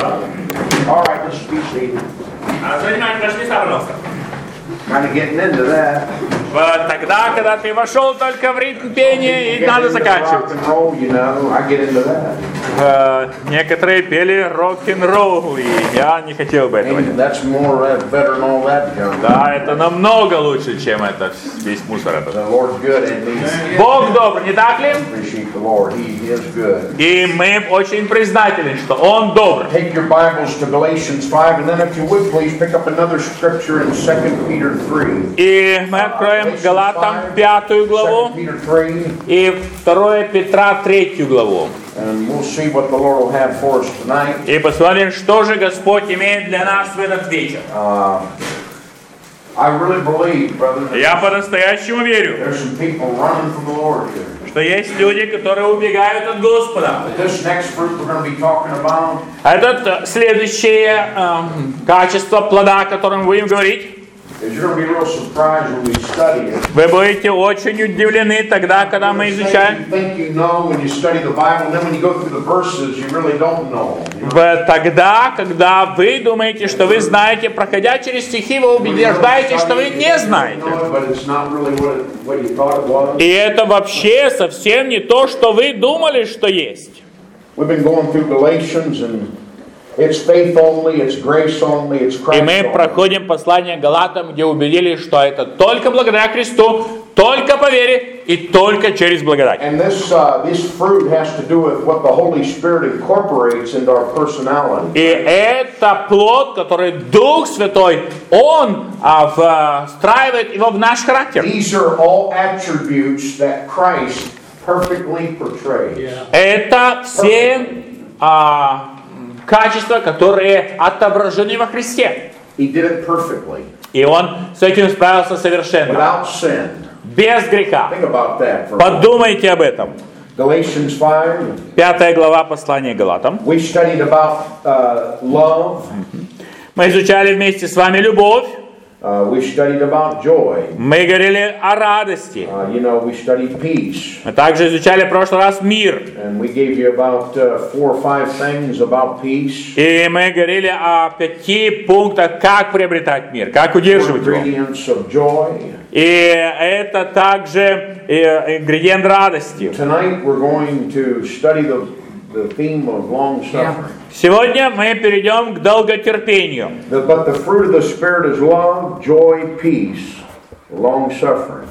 All right, let's be seated. Занимайте ваши места, пожалуйста. Kind of getting into that. Тогда, когда ты вошел только в ритм пения, и надо заканчивать. Rock and roll, you know, I get into that. Некоторые пели рок-н-ролл, и я не хотел бы этого. That's more better than all that junk. Да, это намного лучше, чем это весь мусор этот. The Lord's good, and we Бог добр, не так ли? appreciate the Lord. He is good. И мы очень признательны, что Он добр. Take your Bibles to Galatians 5, and then if you would, please pick up another scripture in 2 Peter 3. И мы откроем Галатам 5 главу 2 Peter 3, и 2 Петра 3 главу. and we'll see what the Lord will have for us tonight. И посмотрим, что же Господь имеет для нас в этот вечер. I really believe, brother, Я по-настоящему верю, there's some people running from the Lord here. что есть люди, которые убегают от Господа. This next fruit we're going to be talking about Это следующее качество плода, о котором мы будем говорить. is you're going to be real surprised when we study it. Вы будете очень удивлены тогда, когда мы изучаем. You think you know when you study the Bible, and then when you go through the verses, you really don't know. Тогда, когда вы думаете, что вы знаете, проходя через стихи, вы убеждаетесь, что вы не знаете. But it's not really what you thought it was. И это вообще совсем не то, что вы думали, что есть. We've been going through Galatians, and it's faith only, it's grace only, it's И Christ мы only. проходим послание Галатам, где убедились, что это только благодаря Христу, только по вере и только через благодать. And this fruit has to do with what the Holy Spirit incorporates into our personality. И это плод, который Дух Святой, Он встраивает его в наш характер. These are all attributes that Christ perfectly portrays. Это все качества, которые отображены во Христе. He did it perfectly, И Он с этим справился совершенно, without sin. без греха. Think about that for a moment. Подумайте об этом. Galatians 5, 5 глава послания Галатам. we studied about love. Мы изучали вместе с вами любовь. We studied about joy. Мы говорили о радости. We studied peace. Мы также изучали в прошлый раз мир. And we gave you about 4 or 5 things about peace. И мы говорили о 5 пунктах, как приобретать мир, как удерживать его. Ingredients of joy. И это также ингредиент радости. Tonight we're going to study the theme of long suffering. Сегодня мы перейдем к долготерпению. But the fruit of the Spirit is love, joy, peace, long suffering.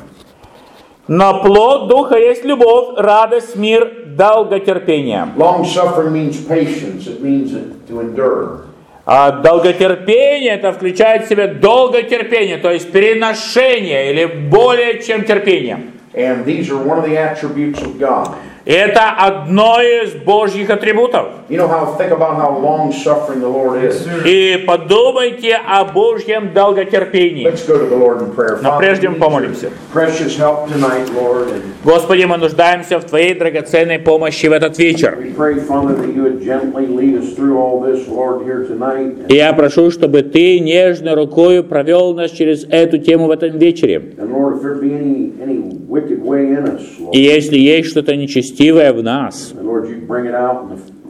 Но плод Духа есть любовь, радость, мир, долготерпение. Long suffering means patience. It means to endure. А долготерпение это включает в себя долготерпение, то есть переношение или более чем терпение. And these are one of the attributes of God. И это одно из Божьих атрибутов. Think about how long suffering the Lord is. И подумайте о Божьем долготерпении. Let's go to the Lord in prayer. Но прежде мы помолимся. Precious help tonight, Lord. Господи, мы нуждаемся в Твоей драгоценной помощи в этот вечер. We pray, Father, that you would gently lead us through all this, Lord, here tonight. И я прошу, чтобы Ты нежной рукой провел нас через эту тему в этом вечере. And Lord, if there be any wicked way in us, Lord. И если есть что-то нечестивое в нас, And Lord, you bring it out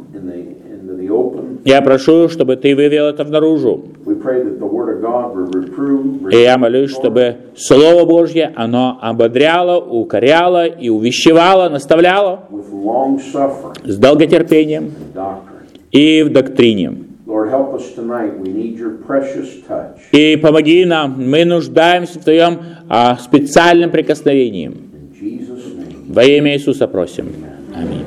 into the open. я прошу, чтобы Ты вывел это наружу. We pray that the Word of God would reprove. И я молюсь, чтобы Слово Божье, оно ободряло, укоряло и увещевало, наставляло With long suffering с долготерпением and doctrine. и в доктрине. Lord, help us tonight. We need your precious touch. И помоги нам, мы нуждаемся в Твоем специальном прикосновении. In Jesus' name. Во имя Иисуса просим. Аминь.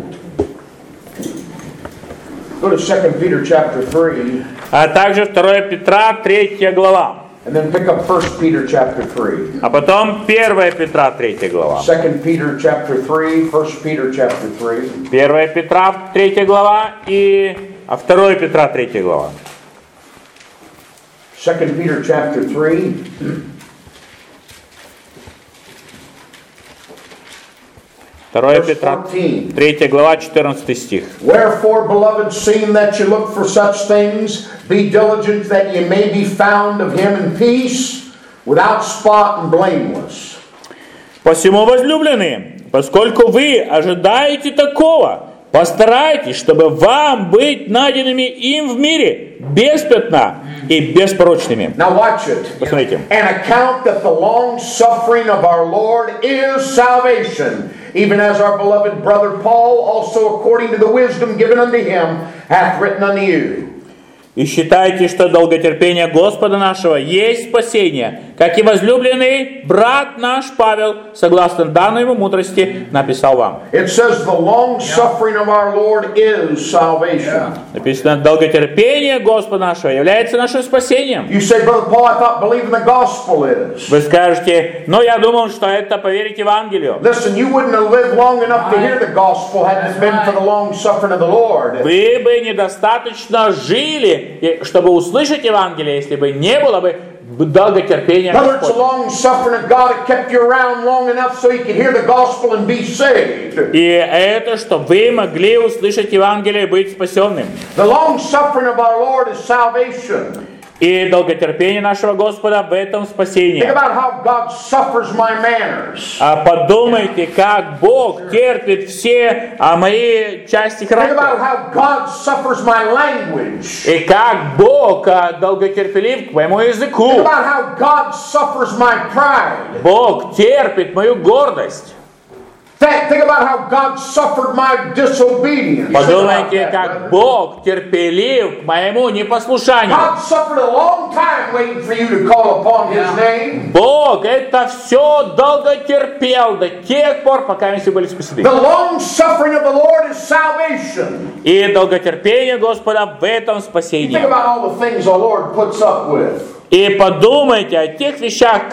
Go to 2 Peter chapter 3, А также 2 Петра, 3 глава. and then pick up 1 Peter chapter 3. А потом 1 Петра, 3 глава. 2 Peter chapter 3, 1 Peter chapter 3. 1 Петра, 3 глава и 2 Петра, 3 глава. 2 Peter chapter 3. 2 Петра, 3 глава, 14 стих. Wherefore, beloved, seeing that you look for such things, be diligent that ye may be found of him in peace, without spot and blameless. Посему, возлюбленные, поскольку вы ожидаете такого, Постарайтесь, чтобы вам быть найденными им в мире без пятна и беспорочными. Now watch it. Посмотрите. An account that the long suffering of our Lord is salvation, even as our beloved brother Paul also according to the wisdom given unto him hath written unto you. И считайте, что долготерпение Господа нашего есть спасение, как и возлюбленный брат наш Павел, согласно данной ему мудрости, написал вам. It says the long suffering of our Lord is salvation. Написано, долготерпение Господа нашего является нашим спасением. You say, Brother Paul, I thought believing the gospel is. Вы скажете, но я думал, что это поверить Евангелию. Listen, you wouldn't have lived long enough to hear the gospel had it been for the long suffering of the Lord. Вы бы недостаточно жили, чтобы услышать Евангелие, если бы не было бы долготерпения Whether it's the Господня. long suffering of God that kept you around long enough so you could hear the gospel and be saved. И это, чтобы вы могли услышать Евангелие и быть спасенным. The long suffering of our Lord is salvation. И долготерпение нашего Господа в этом Think спасении. about how God suffers my manners. Подумайте, как Бог терпит все мои части Think about характера. how God suffers my language. И как Бог долготерпелив к моему Think языку. about how God suffers my pride. Бог терпит мою гордость. Think about how God suffered my disobedience. Подумайте, как Бог терпелив к моему непослушанию. God suffered a long time waiting for you to call upon His name. Бог это все долго терпел до тех пор, пока мы все были спасены. The long suffering of the Lord is salvation. И долготерпение Господа в этом спасении. Think about all the things the Lord puts up with. И подумайте о тех вещах,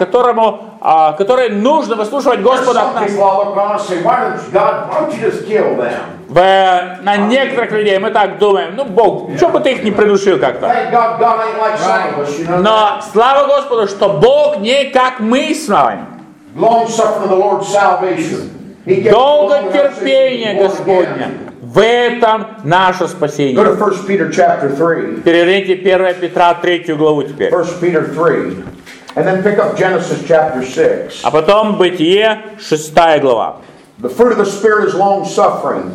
которые нужно выслушивать Господа от Some нас. people all look around and say, why don't you just kill them? На некоторых людей мы так думаем, ну Бог, что бы ты их не придушил как-то. Thank God, God ain't like some of us, you know. Но слава Господу, что Бог не как мы с вами. Long suffering of the Lord salvation. He gets Долготерпение Господня. В этом наше Go спасение. to 1 Peter chapter 3. Переверните 1 Петра 3 главу теперь. 1 Peter 3. And then pick up Genesis chapter 6. А потом Бытие 6 глава. The fruit of the Spirit is long suffering.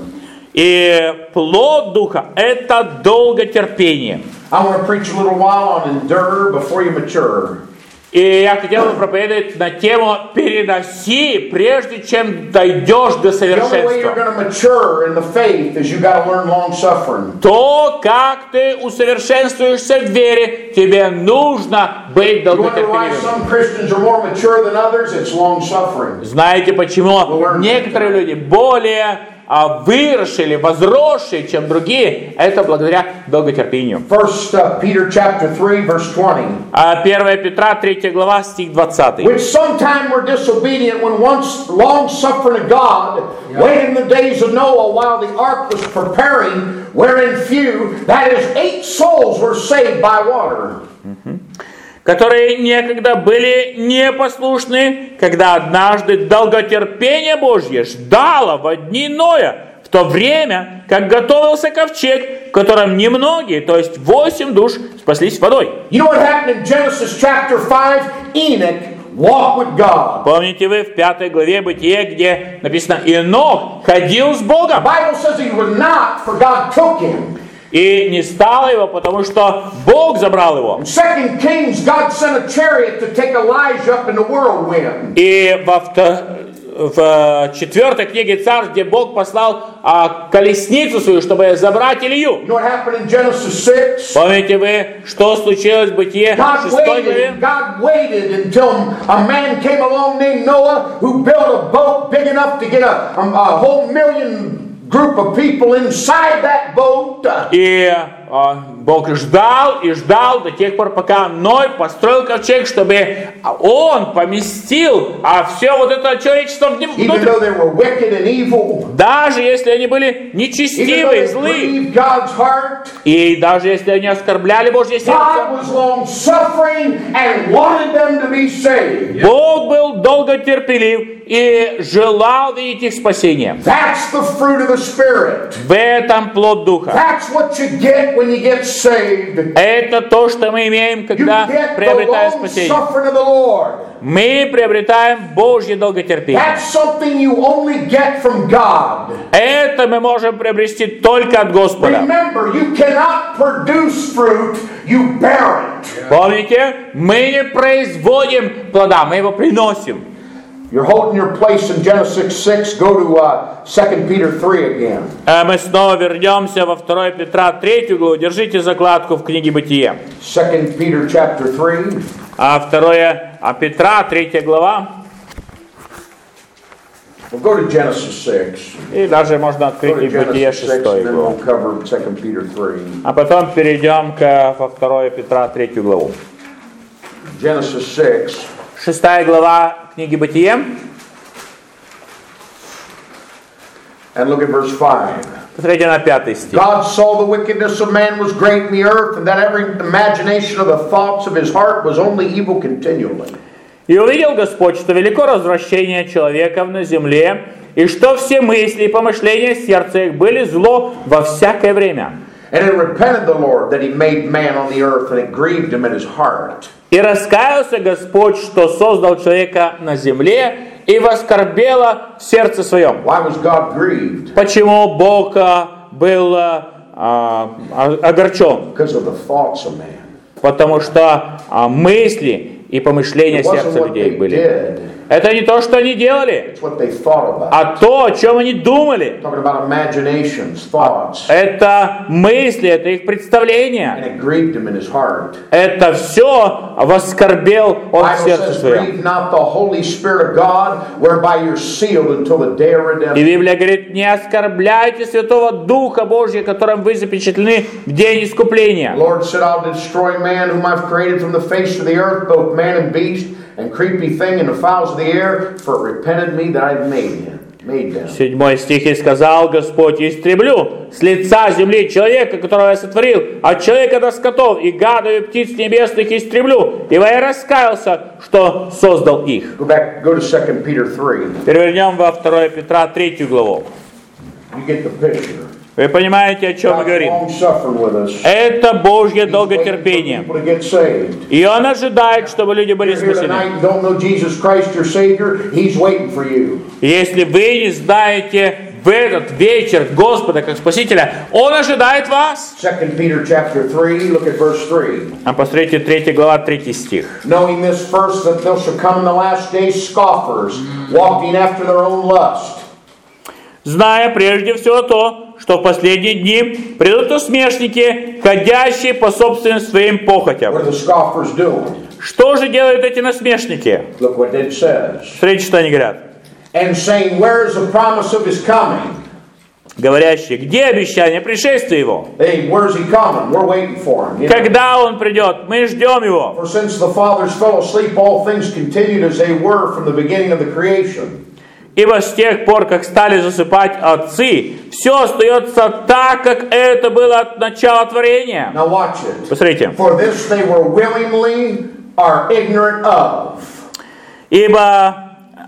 И плод Духа – это долготерпение. I want to preach a little while on endure before you mature. И я хотел бы проповедовать на тему «Переноси, прежде чем дойдешь до The only way you're совершенства». going to mature in the faith is you got to learn long suffering. То, как ты усовершенствуешься в вере, тебе нужно быть You wonder why долготерпеливым. some Christians are more mature than others? It's long suffering. Знаете почему? Некоторые люди более выросшие или возросшие, чем другие, это благодаря долготерпению. 1 Peter chapter 3 verse 20. 1 Петра 3 глава, стих 20. Which sometime were disobedient when once long suffering of God, waited in the days of Noah while the ark was preparing, wherein few, that is 8 souls, were saved by water. Которые некогда были непослушны, когда однажды долготерпение Божье ждало во дни Ноя, в то время, как готовился ковчег, в котором немногие, то есть 8 душ, спаслись водой. You know what happened in Genesis chapter 5? Enoch walked with God. Помните вы в 5 главе Бытие, где написано «Енох ходил с The Богом». Bible says he was not, for God took him. И не стало его, потому что Бог забрал его. In 2 Kings, God sent a chariot to take Elijah up in the whirlwind. И в 4 книге Царств, где Бог послал колесницу свою, чтобы забрать Илью. You know what happened in Genesis 6? Помните вы, что случилось в Бытие 6 главе? God waited until a man came along named Noah who built a boat big enough to get a whole million group of people inside that boat. И Бог ждал и ждал до тех пор, пока Ной построил ковчег, чтобы он поместил все вот это человечество Even внутрь. though they were wicked and evil, Даже если они были even though нечестивы, they злы, grieved God's heart, и даже если они оскорбляли Божье сердце, God was long suffering and wanted them to be saved. Бог был долготерпелив и желал видеть их спасение. That's the fruit of the Spirit. В этом плод Духа. That's what you get when you get saved. Это то, что мы имеем, You когда get the приобретаем long спасение. suffering of the Lord. Мы приобретаем Божье долготерпение. That's something you only get from God. Это мы можем приобрести только от Господа. Remember, you cannot produce fruit, you bear it. Помните, мы не производим плода, мы его приносим. You're holding your place in Genesis 6. Go to 2 Peter 3 again. Мы снова вернемся во 2 Петра 3 главу. Держите закладку в книге Бытие. 2 Peter chapter 3. 2 Петра 3 глава. We'll go to Genesis 6. И даже можно открыть Go и to Бытие Genesis 6 6 and then главу. we'll cover 2 Peter 3. А потом перейдем во 2 Петра 3 главу. Genesis 6. 6 глава книги Бытие. And look at verse 5. Посмотрите на 5 стих. God saw the wickedness of man was great in the earth, and that every imagination of the thoughts of his heart was only evil continually. «И увидел Господь, что велико развращение человеков на земле, и что все мысли и помышления сердца их были зло во всякое время. And it repented the Lord that he made man on the earth, and it grieved him in his heart. И раскаялся Господь, что создал человека на земле, и воскорбело в сердце своем». Why was God grieved? Почему Бог был огорчен? Because of the thoughts of man. Потому что мысли и помышления It wasn't сердца what людей they были. did, Это не то, что они делали, it's what they thought about. а то, о чем они думали. Talking about imaginations, thoughts. Это мысли, это их представления. And it grieved him in his heart. Это все воскорбел он в Bible сердце says, своем. grieve not the Holy Spirit of God, whereby you're sealed until the day of И redemption. Библия говорит, не оскорбляйте Святого Духа Божьего, которым вы запечатлены в день искупления. The Lord said, I'll destroy man whom I've created from the face of the earth, both man and beast, and creepy thing and the fowls of the air, for it repented me that I've made them. 7 стих, «И сказал Господь, истреблю с лица земли человека, которого я сотворил, от человека до скотов, и гадов, и птиц небесных истреблю, ибо я раскаялся, что создал их». Go to 2 Peter 3. Перевернем во 2 Петра 3 главу. You get the picture. Вы понимаете, о чем мы God's говорим? long suffering with us. Это Божье He's waiting for долготерпение. people to get saved. И Он ожидает, чтобы люди были If you're here спасены. tonight and don't know Jesus Christ, your Savior, He's waiting for you. Если вы не знаете в этот вечер Господа как Спасителя, Он ожидает вас. 2 Peter chapter 3, look at verse 3. А посмотрите 3 глава, 3 стих. Knowing this first, that there shall come in the last days scoffers, walking after their own lust. Зная прежде всего то, что в последние дни придут насмешники, ходящие по собственным своим What похотям. are the scoffers doing? Что же делают эти насмешники? Look what it says. Смотрите, что они говорят. And saying, where is the promise of His coming? Говорящие, где обещание пришествия Его? Hey, where's He coming? We're waiting for Him. You know? Когда Он придет? Мы ждем Его. For since the fathers fell asleep, all things continued as they were from the beginning of the creation. Ибо с тех пор, как стали засыпать отцы, все остается так, как это было от начала творения. Now watch it. Посмотрите. For this they were willingly are ignorant of. Ибо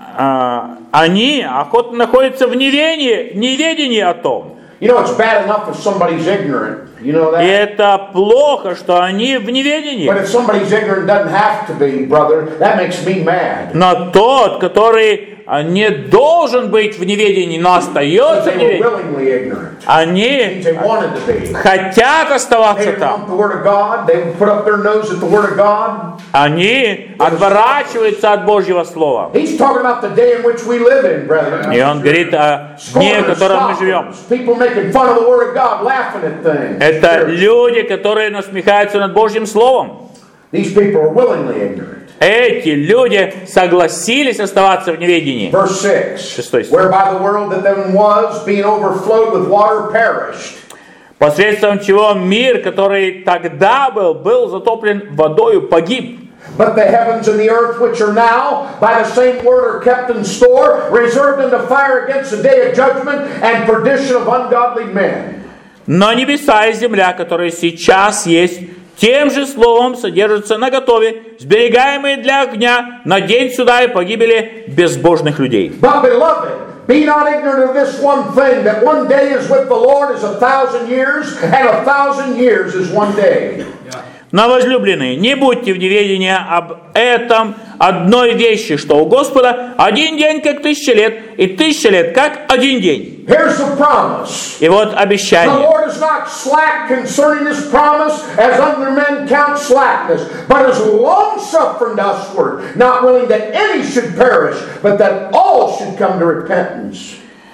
они охотно находятся в неведении о том. You know, it's bad enough if somebody's ignorant. You know И that? это плохо, что они в неведении. But if somebody's ignorant, doesn't have to be, brother, that makes me mad. Но тот, который не должен быть в неведении, но остается They в were неведении, willingly ignorant. они They wanted to be. хотят They оставаться didn't там. want the Word of God. They would put up their nose at the Word of God. Они отворачиваются от Божьего Слова. He's talking about the day in which we live in, brethren. И он говорит о дне, в котором мы живем. People making fun of the Word of God, laughing at things. Это люди, которые насмехаются над Божьим Словом. These people are willingly ignorant. Эти люди согласились оставаться в неведении. Verse 6. Шестой стих. Whereby the world that then was, being overflowed with water, perished. Посредством чего мир, который тогда был затоплен водою, погиб. But the heavens and the earth, which are now, by the same word, are kept in store, reserved unto fire against the day of judgment and perdition of ungodly men. Но небеса и земля, которые сейчас есть, тем же словом содержатся наготове, сберегаемые для огня на день суда и погибели безбожных людей. But beloved, Be not ignorant of this one thing, that one day is with the Lord is 1,000 years, and 1,000 years is one day. Но, возлюбленные, не будьте в неведении об этом одной вещи, что у Господа один день как 1000 лет, и 1000 лет как один день. Here's the promise. И вот The обещание. Lord is not slack concerning His promise, as other men count slackness, but is long-suffering to usward, not willing that any should perish, but that all should come to repentance.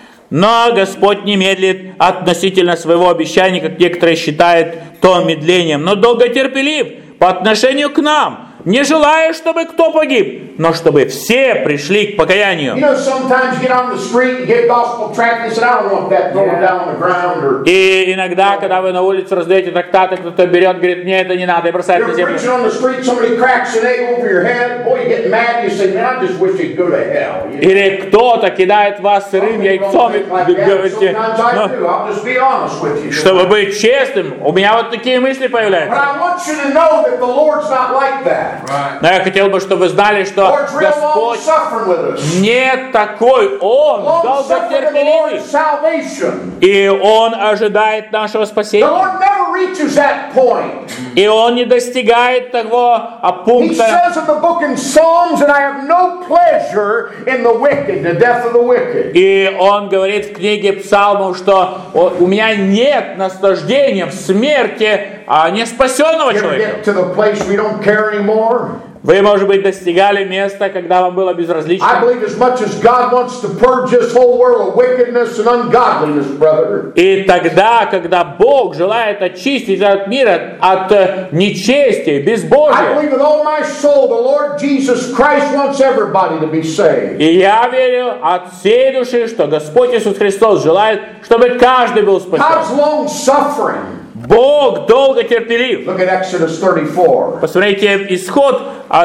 Но Господь не медлит относительно своего обещания, как некоторые считают то медлением, но долготерпелив по отношению к нам, не желая, чтобы кто погиб, но чтобы все пришли к покаянию. You know, sometimes you get on the street and get gospel tract and say, I don't want that thrown down on the ground. Or И иногда, когда вы на улице раздаете трактаты, кто-то берет, говорит, мне это не надо, и бросает на you're землю. preaching on the street, somebody cracks an egg over your head. Boy, you get mad. You say, man, I just wish you'd go to hell. You know? Или кто-то кидает вас сырым яйцом, и говорите, Sometimes I do. I'll just be honest with you. чтобы быть честным, у меня вот такие мысли But появляются. I want you to know that the Lord's not like that. Но я хотел бы, чтобы вы знали, что Lord's real Господь long-suffering with us. не такой, Он Long-suffering in the долготерпеливый, Lord's salvation. и Он ожидает нашего The спасения. Lord never reaches that point. И Он не достигает того He пункта. says in the book in Psalms, and I have no pleasure in the wicked, the death of the wicked. И Он говорит в книге Псалмов, что у меня нет наслаждения в смерти неспасенного You ever человека. get to the place we don't care anymore? Вы, может быть, достигали места, когда вам было I безразлично. believe as much as God wants to purge this whole world of wickedness and ungodliness, brother. И тогда, когда Бог желает очистить этот мир от нечестия, I безбожия, believe with all my soul the Lord Jesus Christ wants everybody to be saved. и я верю от всей души, что Господь Иисус Христос желает, чтобы каждый был спасен. God's long suffering. Бог долго терпелив. Look at Exodus 34. Посмотрите Исход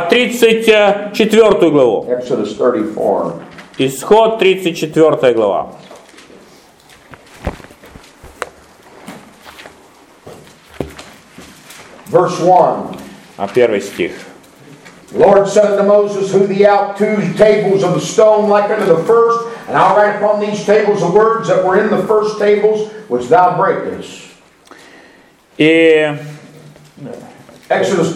34 главу. Exodus 34. Исход 34 глава. Verse 1. Первый стих. The Lord said unto Moses, Hew thee out 2 tables of the stone like unto the first, and I'll write upon these tables the words that were in the first tables, which thou breakest. И Exodus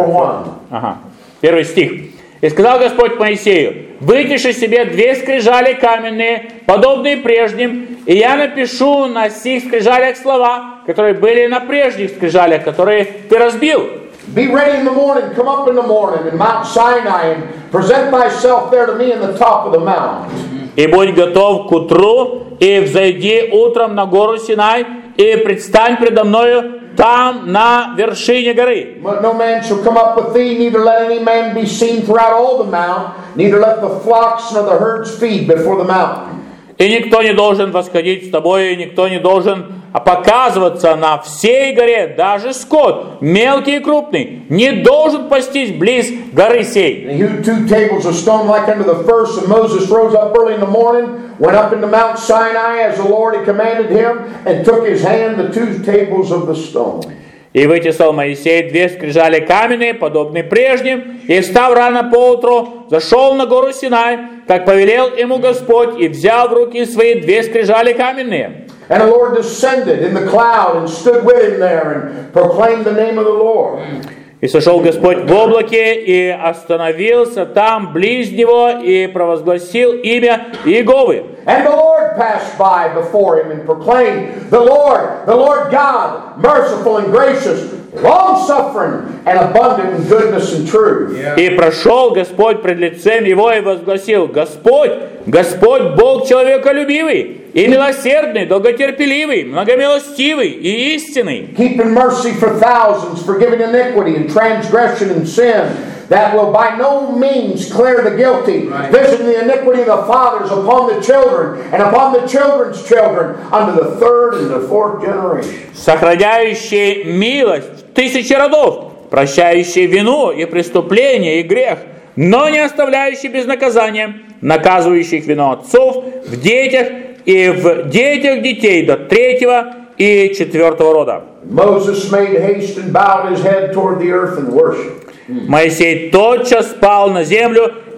34:1. Первый стих. «И сказал Господь Моисею, вытиши себе 2 скрижали каменные, подобные прежним, и я напишу на сих скрижалях слова, которые были на прежних скрижалях, которые ты разбил. Be ready in the morning, come up in the morning in Mount Sinai, and present thyself there to me in the top of the mount. И будь готов к утру, и взойди утром на гору Синай, и предстань предо мною там, на вершине горы. No man shall come up with thee, neither let any man be seen throughout all the mount, neither let the flocks nor the herds feed before the mountain. И никто не должен восходить с тобой, и никто не должен показываться на всей горе, даже скот, мелкий и крупный, не должен пастись близ горы сей. And he hewed 2 tables of stone like unto the first, and Moses rose up early in the morning, went up into Mount Sinai as the Lord had commanded him, and took his hand the 2 tables of the stone. И вытесал Моисей 2 скрижали каменные, подобные прежним, и, встав рано поутру, зашел на гору Синай, как повелел ему Господь, и взял в руки свои 2 скрижали каменные. And the Lord descended in the cloud and stood with him there and proclaimed the name of the Lord. И сошел Господь в облаке, и остановился там близ него, и провозгласил имя Иеговы. And the Lord passed by before him and proclaimed, the Lord God, merciful and gracious, long-suffering and abundant in goodness and truth. И прошел Господь пред лицем его и возгласил: Господь, Господь Бог человеколюбивый и милосердный, долготерпеливый, многомилостивый и истинный, Keeping mercy for thousands, forgiving iniquity and transgression and sin, that will by no means clear the guilty, visiting the iniquity of the fathers upon the children, and upon the children's children, unto the 3rd and the 4th generation. сохраняющий милость в 1000 родов, прощающий вину и преступление и грех, но не оставляющий без наказания, наказывающих вину отцов в детях и в детях детей до 3-го и 4-го рода. Moses made haste and bowed his head toward the earth and worshiped. Моисей тотчас спал на землю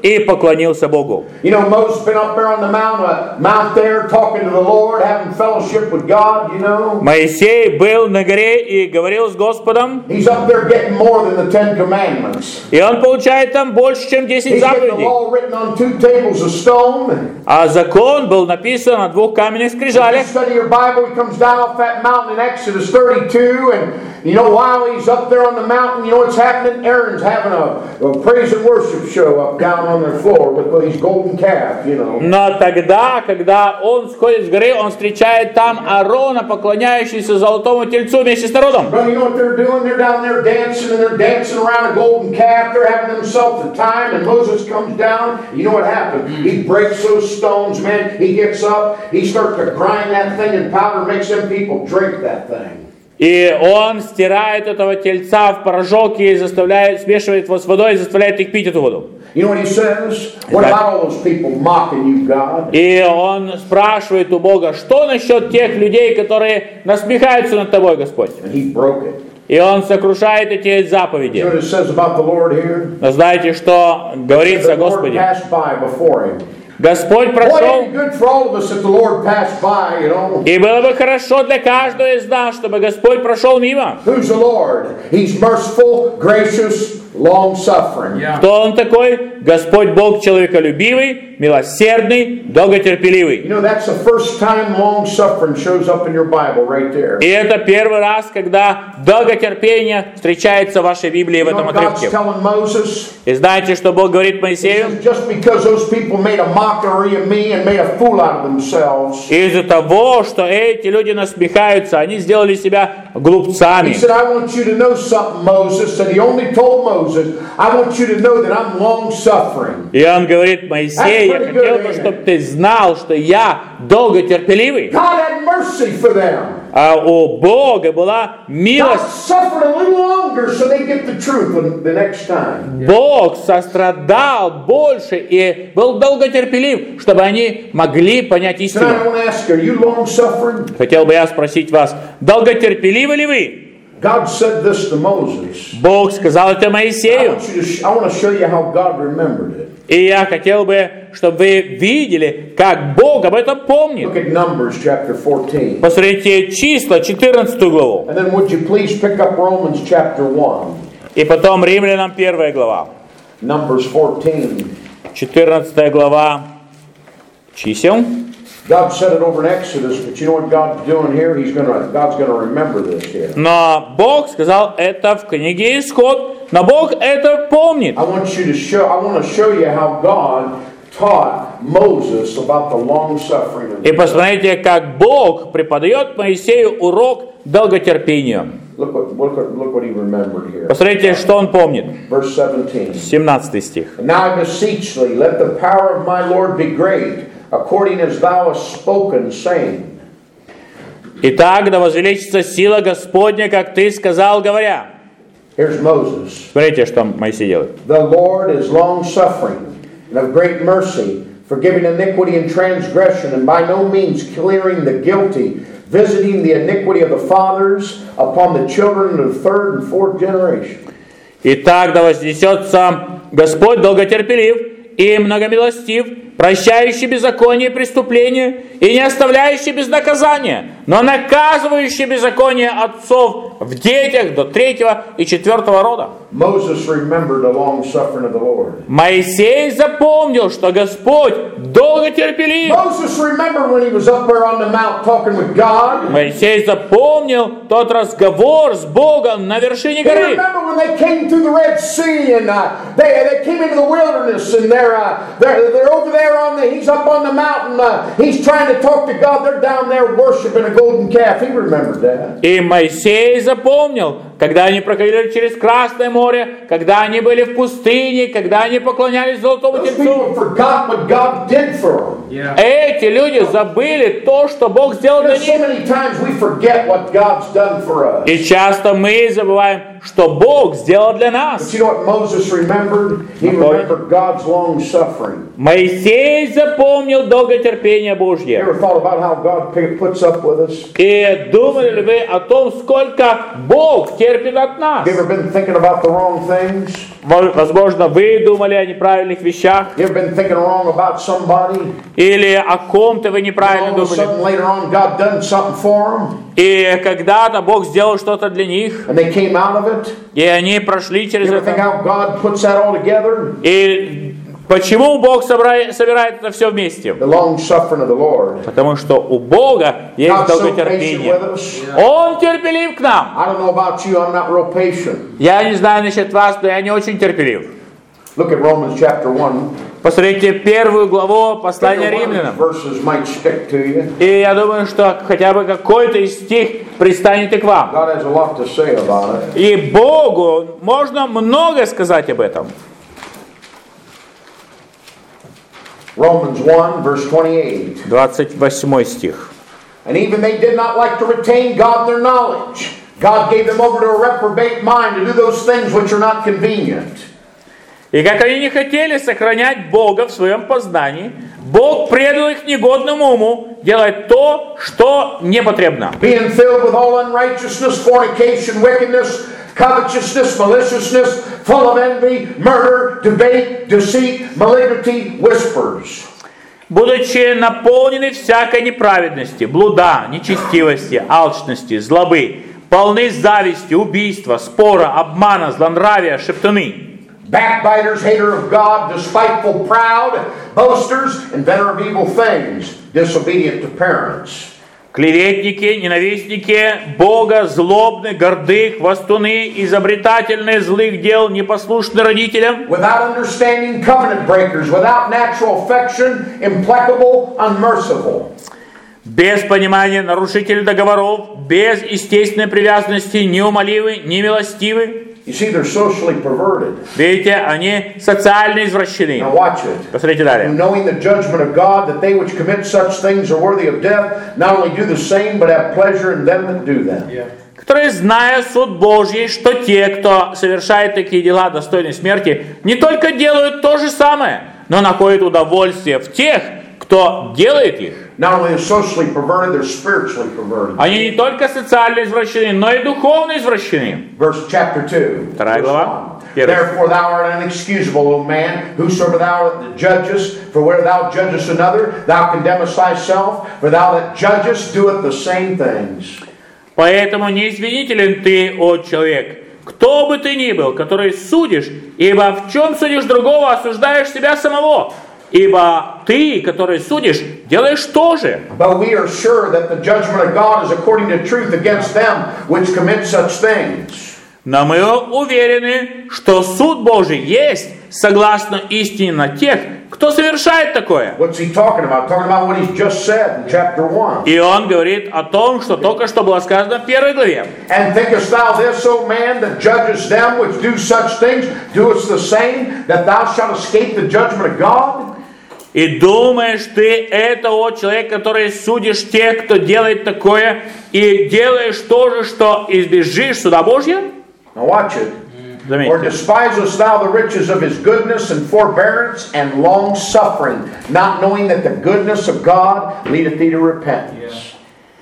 и поклонился Богу. You know, Moses been up there on the mount there, talking to the Lord, having fellowship with God, you know. Моисей был на горе и говорил с Господом. He's up there getting more than the 10 commandments. И он получает там больше, чем 10 He's getting the заповедей. law written on 2 tables of stone. А закон был написан на 2 каменных You скрижалях. study your Bible, he comes down off that mountain in Exodus 32, and you know, while he's up there on the mountain, you know what's happening? Aaron's having a praise and worship show up down on their floor with his golden calf, you know. Но тогда, когда он сходит с горы, он встречает там Аарона, поклоняющийся золотому тельцу вместе с народом. But you know what they're doing? They're down there dancing, and they're dancing around a golden calf. They're having themselves a time, and Moses comes down. You know what happened? He breaks those stones, man. He gets up, he starts to grind that thing in powder, makes them people drink that thing. И он стирает этого тельца в порошок и заставляет, смешивает его с водой и заставляет их пить эту воду. You know what he says? What about all those people mocking you, God? И он спрашивает у Бога, что насчет тех людей, которые насмехаются над тобой, Господь? And he broke it. И он сокрушает эти заповеди. You know what it says about the Lord here? Но знаете, что говорится о The Lord Господе? passed by before him. Господь Boy, прошел, it'd be good for all of us if the Lord passed by, you know. и было бы хорошо для каждого из нас, чтобы Господь прошел мимо. Who's the Lord? He's merciful, gracious, long-suffering. Кто он такой? Господь Бог человеколюбивый, милосердный, долготерпеливый. You know, that's the first time long-suffering shows up in your Bible right there. И это первый раз, когда долготерпение встречается в вашей Библии в You know этом what God's отрывке. telling Moses? И знаете, что Бог говорит He Моисею? says, just because those people made a mockery of me and made a fool out of themselves, Из-за того, что эти люди насмехаются, они сделали себя he глупцами. said, I want you to know something, Moses, that he only told Moses, I want you to know that I'm long-suffering. И он говорит: Моисей, я хотел бы, чтобы ты знал, что я долготерпеливый. God had mercy for them. А у Бога была God милость. suffered a little longer so they get the truth the next time. Бог сострадал больше и был долготерпелив, чтобы они могли понять Tonight I истину. want to ask you, are you long-suffering? Хотел бы я спросить вас, долготерпеливы ли вы? God said this to Moses. Бог сказал это Моисею. I want to show you how God remembered it. И я хотел бы, чтобы вы видели, как Бог об этом помнит. Look at Numbers chapter 14. Посмотрите числа, 14 главу. And then would you please pick up Romans chapter 1. И потом Римлянам 1 глава. Numbers 14. 14 глава чисел. God said it over in Exodus, but you know what God's doing here? God's going to remember this here. Но Бог сказал это в книге Исход, но Бог это помнит. I want to show you how God taught Moses about the long suffering of И посмотрите, как Бог преподает Моисею урок долготерпения. Look what he remembered here. Посмотрите, что он помнит. Verse 17. 17 стих. Now I beseech thee, let the power of my Lord be great, according as thou hast spoken, saying. Итак, да возвеличится сила Господня, как ты сказал, говоря. Here's Moses. Смотрите, что Моисей делает. The Lord is long-suffering and of great mercy, forgiving iniquity and transgression, and by no means clearing the guilty, visiting the iniquity of the fathers upon the children of the third and fourth generation. Итак, да вознесется Господь долготерпелив и многомилостив, прощающий беззаконие и преступления, и не оставляющий без наказания, но наказывающий беззаконие отцов в детях до 3-го и 4-го рода. Moses remembered the long suffering of the Lord. Моисей запомнил, что Господь долготерпелив. Moses remembered when he was up there on the mount talking with God. Моисей запомнил тот разговор с Богом на вершине He горы. remembered when they came through the Red Sea and they came into the wilderness and they're over there he's up on the mountain. He's trying to talk to God. They're down there worshiping a golden calf. He remembered that. И Моисей запомнил, когда они проходили через Красное море, когда они были в пустыне, когда они поклонялись золотому Those тельцу. people forgot what God did for them. Эти люди забыли то, что Бог сделал для There's so них. many times we forget what God's done for us. И часто мы забываем, что Бог сделал для But нас. you know what Moses remembered? He remembered God's long suffering. Моисей запомнил долготерпение You Божье. ever thought about how God puts up with us? И думали ли вы о том, сколько Бог терпит терпит от нас. You ever been thinking about the wrong things? Возможно, вы думали о неправильных вещах, You ever been thinking wrong about somebody? или о ком-то вы неправильно All of a думали. sudden later on God done something for them И когда-то Бог сделал что-то для них, and they came out of it. и они прошли через You ever think это. how God puts that all together? И почему Бог собирает это все вместе? The long suffering of the Lord. Потому что у Бога есть God's so patient долготерпение. with us. Он терпелив к нам. I don't know about you, I'm not real patient. Я не знаю насчет вас, но я не очень терпелив. Look at Romans chapter 1. Посмотрите первую главу послания One of these римлянам. verses might stick to you. И я думаю, что хотя бы какой-то из стих пристанет и к вам. God has a lot to say about it. И Богу можно много сказать об этом. Romans 1 verse 28. 28 стих. And even they did not like to retain God in their knowledge. God gave them over to a reprobate mind to do those things which are not convenient. И как они не хотели сохранять Бога в своем познании, Бог предал их негодному уму делать то, что не потребно. Being filled with all unrighteousness, fornication, wickedness, covetousness, maliciousness, full of envy, murder, debate, deceit, malignity, whispers. Будучи наполнены всякой неправедности, блуда, нечестивости, алчности, злобы, полны зависти, убийства, спора, обмана, злонравия, шептуны. Backbiters, hater of God, despiteful, proud, boasters, inventor of evil things, disobedient to parents. Клеветники, ненавистники Бога, злобны, горды, хвастуны, изобретательные злых дел, непослушны родителям. Without understanding, covenant breakers, without natural affection, implacable, unmerciful. Без понимания нарушители договоров, без естественной привязанности, неумоливы, немилостивы. You see, they're socially perverted. Видите, они социально извращены. Now watch it. Посмотрите далее. Knowing the judgment of God, that they which commit such things are worthy of death, not only do the same, but have pleasure in them that do them. Которые, зная суд Божий, что те, кто совершает такие дела, достойны смерти, не только делают то же самое, но находят удовольствие в тех, кто делает их. Not only are socially perverted, they're spiritually perverted. Они не только социально извращены, но и духовно извращены. Verse chapter 2. Вторая глава. Therefore thou art unexcusable, O man, whosoever thou judgest, for where thou judgest another, thou condemnest thyself, for thou that judgest doeth the same things. Поэтому неизвинителен ты, о человек, кто бы ты ни был, который судишь, ибо в чем судишь другого, осуждаешь себя самого. Ибо ты, который судишь, делаешь то же. But we are sure that the judgment of God is according to truth against them which commit such things. Но мы уверены, что суд Божий есть согласно истине на тех, кто совершает такое. What's he talking about? Talking about what he's just said in chapter 1. И он говорит о том, что только что было сказано в первой главе. And thinkest thou this, O man, that judgest them which do such things, doest the same, that thou shalt escape the judgment of God? И думаешь ты это, о человек, который судишь тех, кто делает такое, и делаешь то же, что избежишь суда Божья? Now watch it. Or Заметьте. despisest thou the riches of his goodness and forbearance and long suffering, not knowing that the goodness of God leadeth thee to repentance.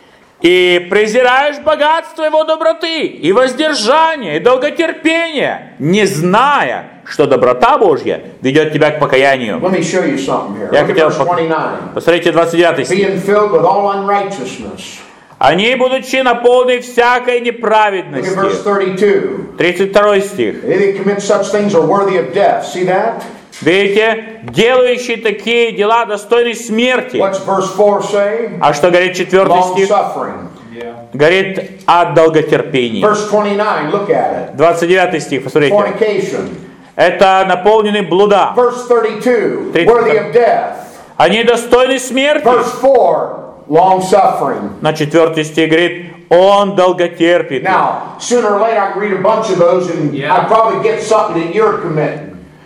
И презираешь богатство его доброты, и воздержание, и долготерпение, не зная, что доброта Божья ведет тебя к покаянию. Let me show you something here. Я Look at хотел verse 29. посмотрите 29 стих. Being filled with all unrighteousness. Они, будучи наполнены всякой Look at verse неправедности. 32. 32 стих. They that commit such things are worthy of death. See that? Видите, делающие такие дела достойны смерти. What's verse 4 say? А что говорит 4 Long стих? suffering. Говорит о долготерпении. Verse 29, look at it. 29 стих, посмотрите. Fornication. Это наполнены блуда. Verse 32, worthy of death. Они достойны смерти. Verse 4, long suffering. На 4 стих говорит, он долготерпит. Now, sooner or later I can read a bunch of those and I probably get something that you're committing.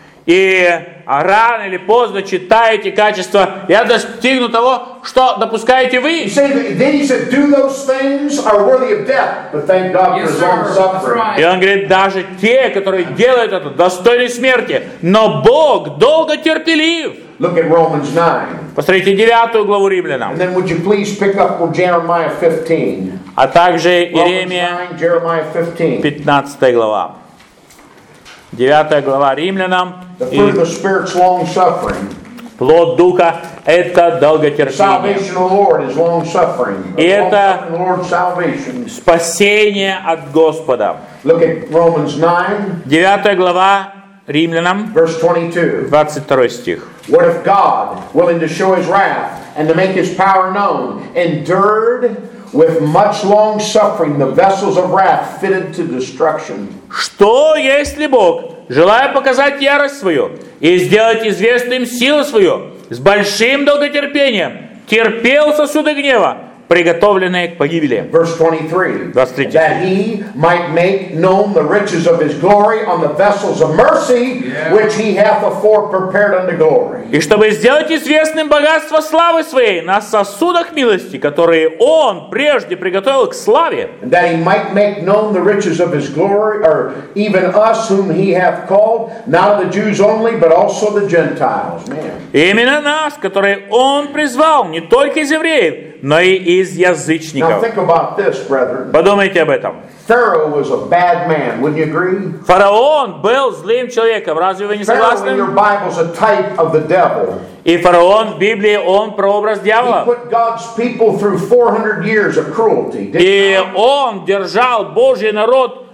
И рано или поздно читаете качества, я достигну того, что допускаете You вы. say that, then he said, do those things are worthy of death, but thank God for his long suffering. И он говорит, даже те, которые делают это, достойны смерти. Но Бог долго терпелив. Look at Romans 9. Посмотрите 9 главу Римлянам. And then would you please pick up with Jeremiah 15. а также Romans Иеремия 9, Jeremiah 15. 15 глава. 9 глава Римлянам. The И fruit of the Spirit's long suffering. плод Духа – это долготерпение. Salvation of the Lord is long suffering. И это Lord's salvation. спасение от Господа. Look at Romans 9, 9 глава Римлянам, verse 22. 22 стих. What if God, willing to show his wrath and to make his power known, endured with much long suffering the vessels of wrath fitted to destruction? Что, если Бог, желая показать ярость свою и сделать известным силу свою, с большим долготерпением терпел сосуды гнева, приготовленные к погибели? Verse 23. 23. That he might make known the riches of his glory on the vessels of mercy, which he hath afore prepared unto glory. И чтобы сделать известным богатство славы своей на сосудах милости, которые Он прежде приготовил к славе, And that he might make known the riches of his glory, or even us whom he hath called, not the Jews only, but also the Gentiles. Man. и именно нас, которые Он призвал, не только из евреев, но и из Now язычников. think about this, brethren. Подумайте об этом. Pharaoh was a bad man, wouldn't you agree? Фараон был злым человеком, разве вы не Pharaoh in согласны? your Bible is a type of the devil. И фараон в Библии, он прообраз He дьявола. put God's people through 400 years of cruelty. Didn't И he? он держал Божий народ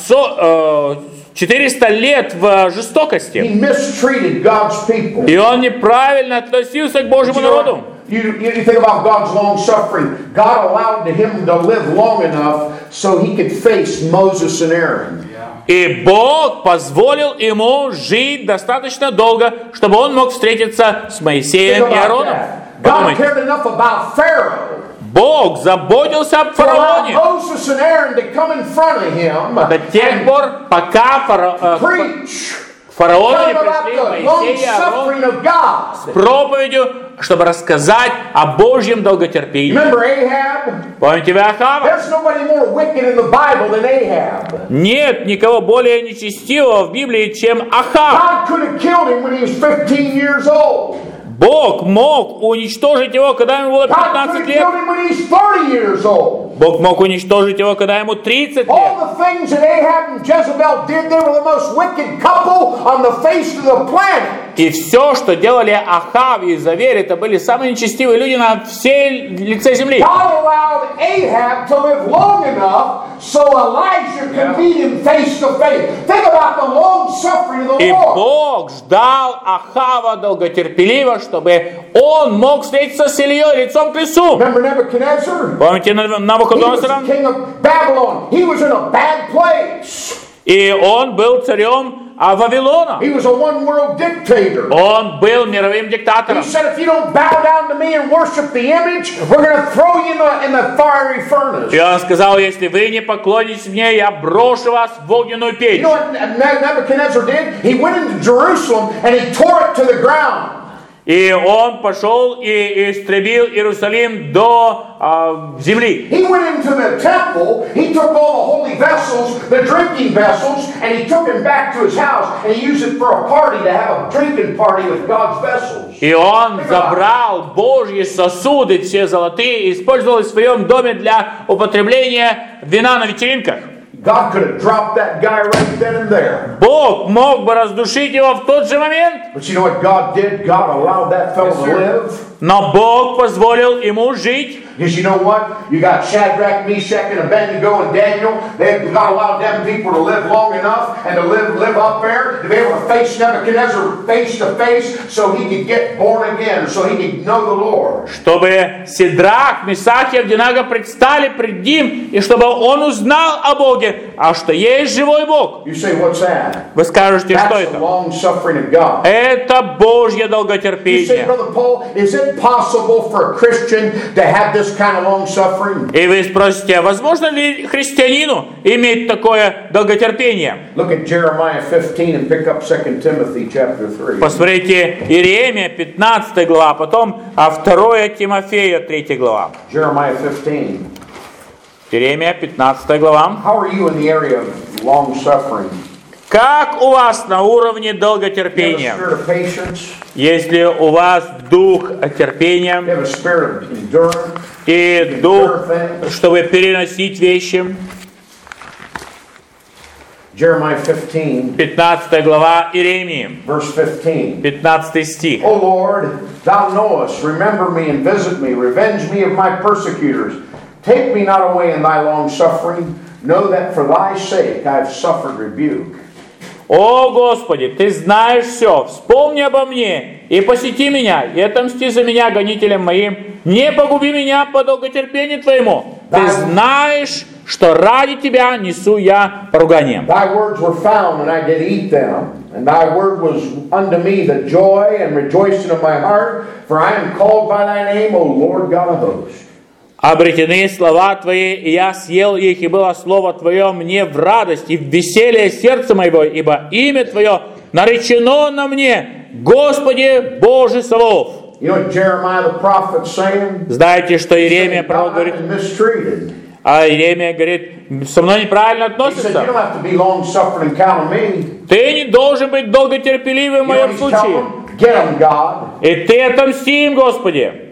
400 лет в жестокости. He mistreated God's people. И он неправильно относился к Божьему You know, народу. you think about God's long suffering. God allowed him to live long enough so he could face Moses and Aaron. И Бог позволил ему жить достаточно долго, чтобы он мог встретиться с Think Моисеем и about Аароном. that. God Подумайте. cared enough about Pharaoh Бог заботился об to allow фараоне Moses and Aaron to come in front of him до тех and пор, пока preach. фараону Tell не them about пришли the long Моисей и Аарон suffering of God. с проповедью, чтобы рассказать о Божьем долготерпении. Remember Ahab? Помните вы Ахава? There's nobody more wicked in the Bible than Ahab. Нет никого более нечестивого в Библии, чем Ахав. God could have killed him when he was 15 years old. Бог мог уничтожить его, когда ему было God could 15 have лет. killed him when he's 30 years old. Бог мог уничтожить его, когда ему 30 лет. All the things that Ahab and Jezebel did, they were the most wicked couple on the face of the planet. И все, что делали Ахав и Изавель, это были самые нечестивые люди на всей лице земли. God allowed Ahab to live long enough so Elijah could meet him face to face. Think about the long suffering of the И Lord. Бог ждал Ахава долготерпеливо, чтобы он мог встретиться с Ильей лицом к лицу. Remember Nebuchadnezzar? Помните He was Навуходоносора? the king of Babylon. He was in a bad place. И он был царем Вавилона. He was a one-world dictator. Он был мировым He диктатором. said, if you don't bow down to me and worship the image, we're going to throw you in the fiery furnace. И он сказал, если вы не поклонитесь мне, я брошу вас в огненную You печь. know what Nebuchadnezzar did? He went into Jerusalem and he tore it to the ground. И он пошел и истребил Иерусалим до земли. He went into the temple, he took all the holy vessels, the drinking vessels, and he took them back to his house, and he used it for a party, to have a drinking party with God's vessels. И он забрал Божьи сосуды, все золотые, и использовал их в своем доме для употребления вина на вечеринках. God could have dropped that guy right then and there. Bог мог бы раздушить его в тот же момент, But you know what God did? God allowed that fellow to live. но Бог позволил ему жить. Because you know what? You got Shadrach, Meshach, and Abednego and Daniel. God allowed them people to live long enough and to live up there, to be able to face Nebuchadnezzar face to face so he could get born again, so he could know the Lord. Чтобы Сидрах, Месах и Авденаго предстали пред ним, и чтобы он узнал о Боге, а что есть живой Бог. You say, what's that? Вы скажете, что That's the это? long suffering of God. Это Божье You say, долготерпение. Brother Paul, is it possible for a Christian to have this kind of long suffering? И вы спросите, возможно ли христианину иметь такое долготерпение? Look at Jeremiah 15 and pick up 2 Timothy chapter 3. Посмотрите, Иеремия 15 глава, потом 2 Тимофея 3 глава. Jeremiah 15. Иеремия 15 глава. How are you in the area of long suffering? Как у вас на уровне You have a долготерпения? spirit of patience? Если у вас дух You терпения, have a spirit of endurance? и дух, чтобы переносить вещи. Jeremiah 15, 15 глава Иеремии, verse 15. 15 стих. O Lord, thou knowest, remember me and visit me, revenge me of my persecutors. Take me not away in thy long suffering. Know that for thy sake I have suffered rebuke. О Господи, Ты знаешь все, вспомни обо мне и посети меня, и отомсти за меня гонителям моим. Не погуби меня по долготерпению Твоему. Ты знаешь, что ради Тебя несу я поругание. Thy words were found, and I did eat them. And thy word was unto me the joy and rejoicing of my heart, for I am called by thy name, O Lord God of hosts. Обретены слова Твои, и я съел их, и было слово Твое мне в радость и в веселье сердца моего, ибо имя Твое наречено на мне, Господи Боже Саваоф. You know what Jeremiah the prophet saying? Знаете, что Иеремия пророк говорит? I've been mistreated. А Иеремия говорит, со мной неправильно He said, you относятся. don't have to be long-suffering and count on me. Ты не должен быть долготерпеливым в You know what моем he's случае. telling them? Get them, God. И Ты отомсти им, Господи.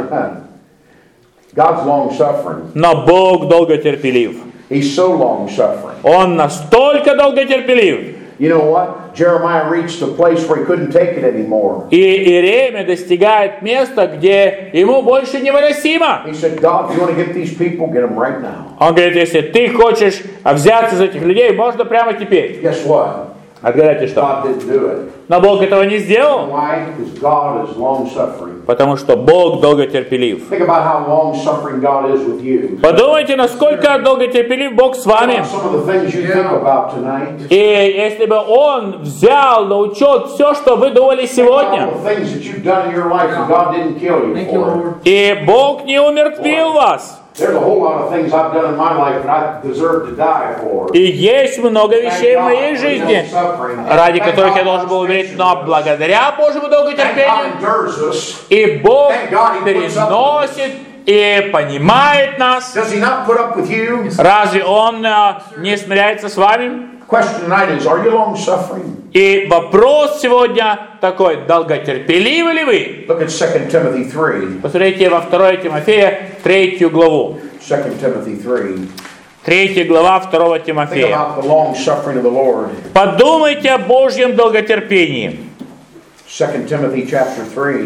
God's long-suffering. Но Бог долготерпелив. He's so long-suffering. Он настолько долготерпелив. You know what? Jeremiah reached a place where he couldn't take it anymore. И Иеремия достигает места, где ему больше невыносимо. He said, God, if you want to get these people, get them right now. Он говорит, если ты хочешь взяться за этих людей, можно прямо теперь. Guess what? Отгадайте что? God didn't do it. Но Бог этого не сделал, Why? Because God is long-suffering. потому что Бог долготерпелив. Think about how long-suffering God is with you. Подумайте, насколько долготерпелив Бог с вами. Some of the things you think about tonight. И если бы Он взял на учет все, что вы думали сегодня, All the things that you've done in your life and God didn't kill you for. и Бог не умертвил вас, There's a whole lot of things I've done in my life that I deserve to die for. и есть много вещей в моей жизни, ради которых я должен был умереть, но благодаря Божьему долготерпению, и Бог переносит и понимает нас. Does he not put up with you? Разве Он не смиряется с вами? Question tonight is, are you long-suffering? И вопрос сегодня такой, долготерпеливы ли вы? Look at 2 Timothy 3. Посмотрите во 2 Тимофея, 3 главу. 2 Timothy 3. 3 глава 2 Think Тимофея. about the long-suffering of the Lord. Подумайте о Божьем долготерпении. 2 Timothy chapter 3.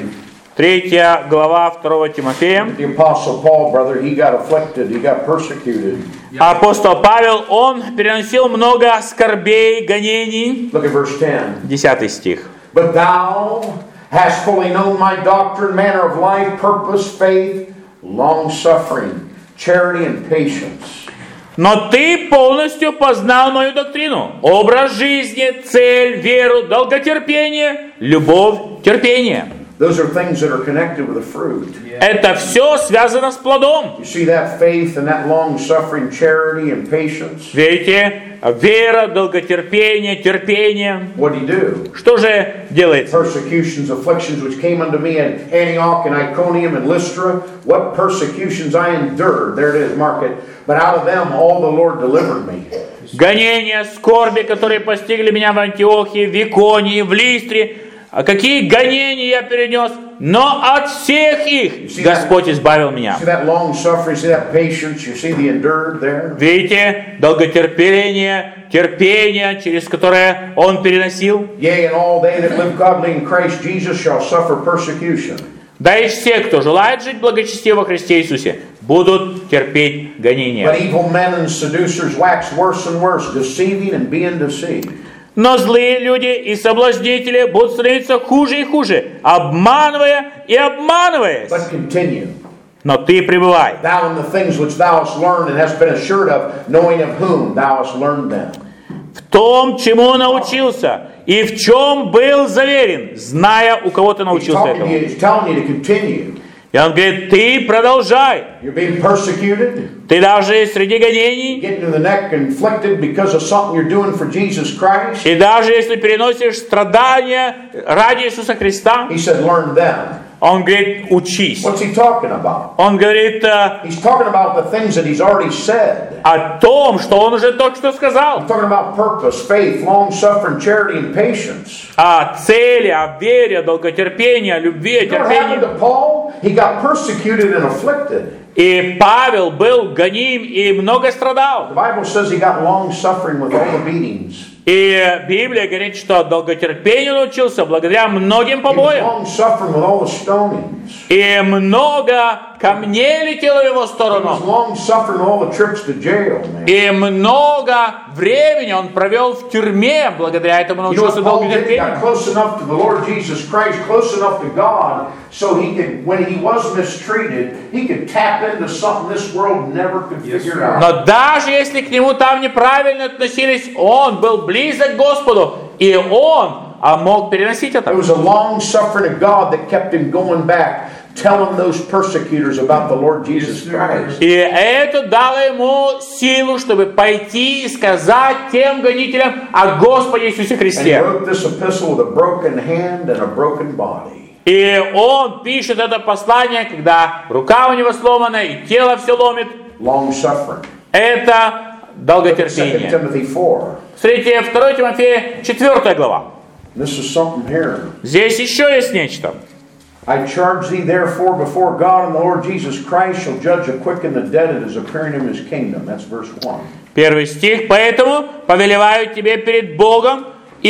3 глава 2 Тимофея. The Apostle Paul, brother, he got afflicted, he got persecuted. Апостол Павел, он переносил много скорбей, гонений. Look at verse 10. 10 стих. But thou hast fully known my doctrine, manner of life, purpose, faith, long-suffering, charity, and patience. Но ты полностью познал мою доктрину, образ жизни, цель, веру, долготерпение, любовь, терпение. Those are things that are connected with the fruit. Это все связано с плодом. You see that faith and that long-suffering, charity, and patience? Видите, вера, долготерпение, терпение. What did he do? Что же делается? Persecutions, afflictions which came unto me at Antioch and Iconium and Lystra. What persecutions I endured. There it is, mark it. But out of them all the Lord delivered me. Гонения, скорби, которые постигли меня в Антиохии, в Иконии, в Листре. А какие гонения я перенес, но от всех их Господь избавил меня. See that long suffering, see that patience, you see the endured there? Видите, долготерпение, терпение, через которое Он переносил. Yea, and all they that live godly in Christ Jesus shall suffer persecution. Да и все, кто желает жить благочестиво во Христе Иисусе, будут терпеть гонения. But evil men and seducers wax worse and worse, deceiving and being deceived. Но злые люди и соблазнители будут становиться хуже и хуже, обманывая и обманываясь. But continue. Но ты пребывай. Thou in the things which thou hast learned and hast been assured of, knowing of whom thou hast learned them. В том, чему научился, и в чем был заверен, зная, у кого ты He's научился этому. he's telling you to continue. И он говорит, ты продолжай. You're being persecuted, Ты даже среди гонений, getting to the neck inflicted because of something you're doing for Jesus Christ. и даже если переносишь страдания ради Иисуса Христа, He said, learn them. он говорит, учись. What's he talking about? Он говорит He's talking about the things that he's already said. о том, что он уже только что сказал. He's talking about purpose, faith, long-suffering, charity, and patience. О цели, о вере, о долготерпении, о любви, о You know what happened терпении. to Paul? He got persecuted and afflicted. И Павел был гоним и много страдал. The Bible says he got long suffering with all the beatings. И Библия говорит, что долготерпению научился благодаря многим He was побоям. long suffering with all the stonings. И много камней летело в его He was сторону. long suffering with all the trips to jail, man. И много времени он провел в тюрьме, благодаря этому You know научился what Paul did? He got долготерпению. close enough to the Lord Jesus Christ, close enough to God, so he could, when he was mistreated, he could tap into something this world never could figure out. Но даже если к нему там неправильно относились, он был близок к Господу, и он мог переносить It это. was a long suffering of God that kept him going back, telling those persecutors about the Lord Jesus Christ. И это дало ему силу, чтобы пойти и сказать тем гонителям о Господе Иисусе And he Христе. wrote this epistle with a broken hand and a broken body. И он пишет это послание, когда рука у него сломана и тело все ломит. Long suffering. Это 2 долготерпение. Timothy 4. Смотрите, 2 Тимофея, 4 глава. This is something here. Здесь еще есть нечто. I charge thee therefore before God and the Lord Jesus Christ shall judge the quick and the dead at his appearing in his kingdom. That's verse 1. 1 стих. «Поэтому повелеваю тебе перед Богом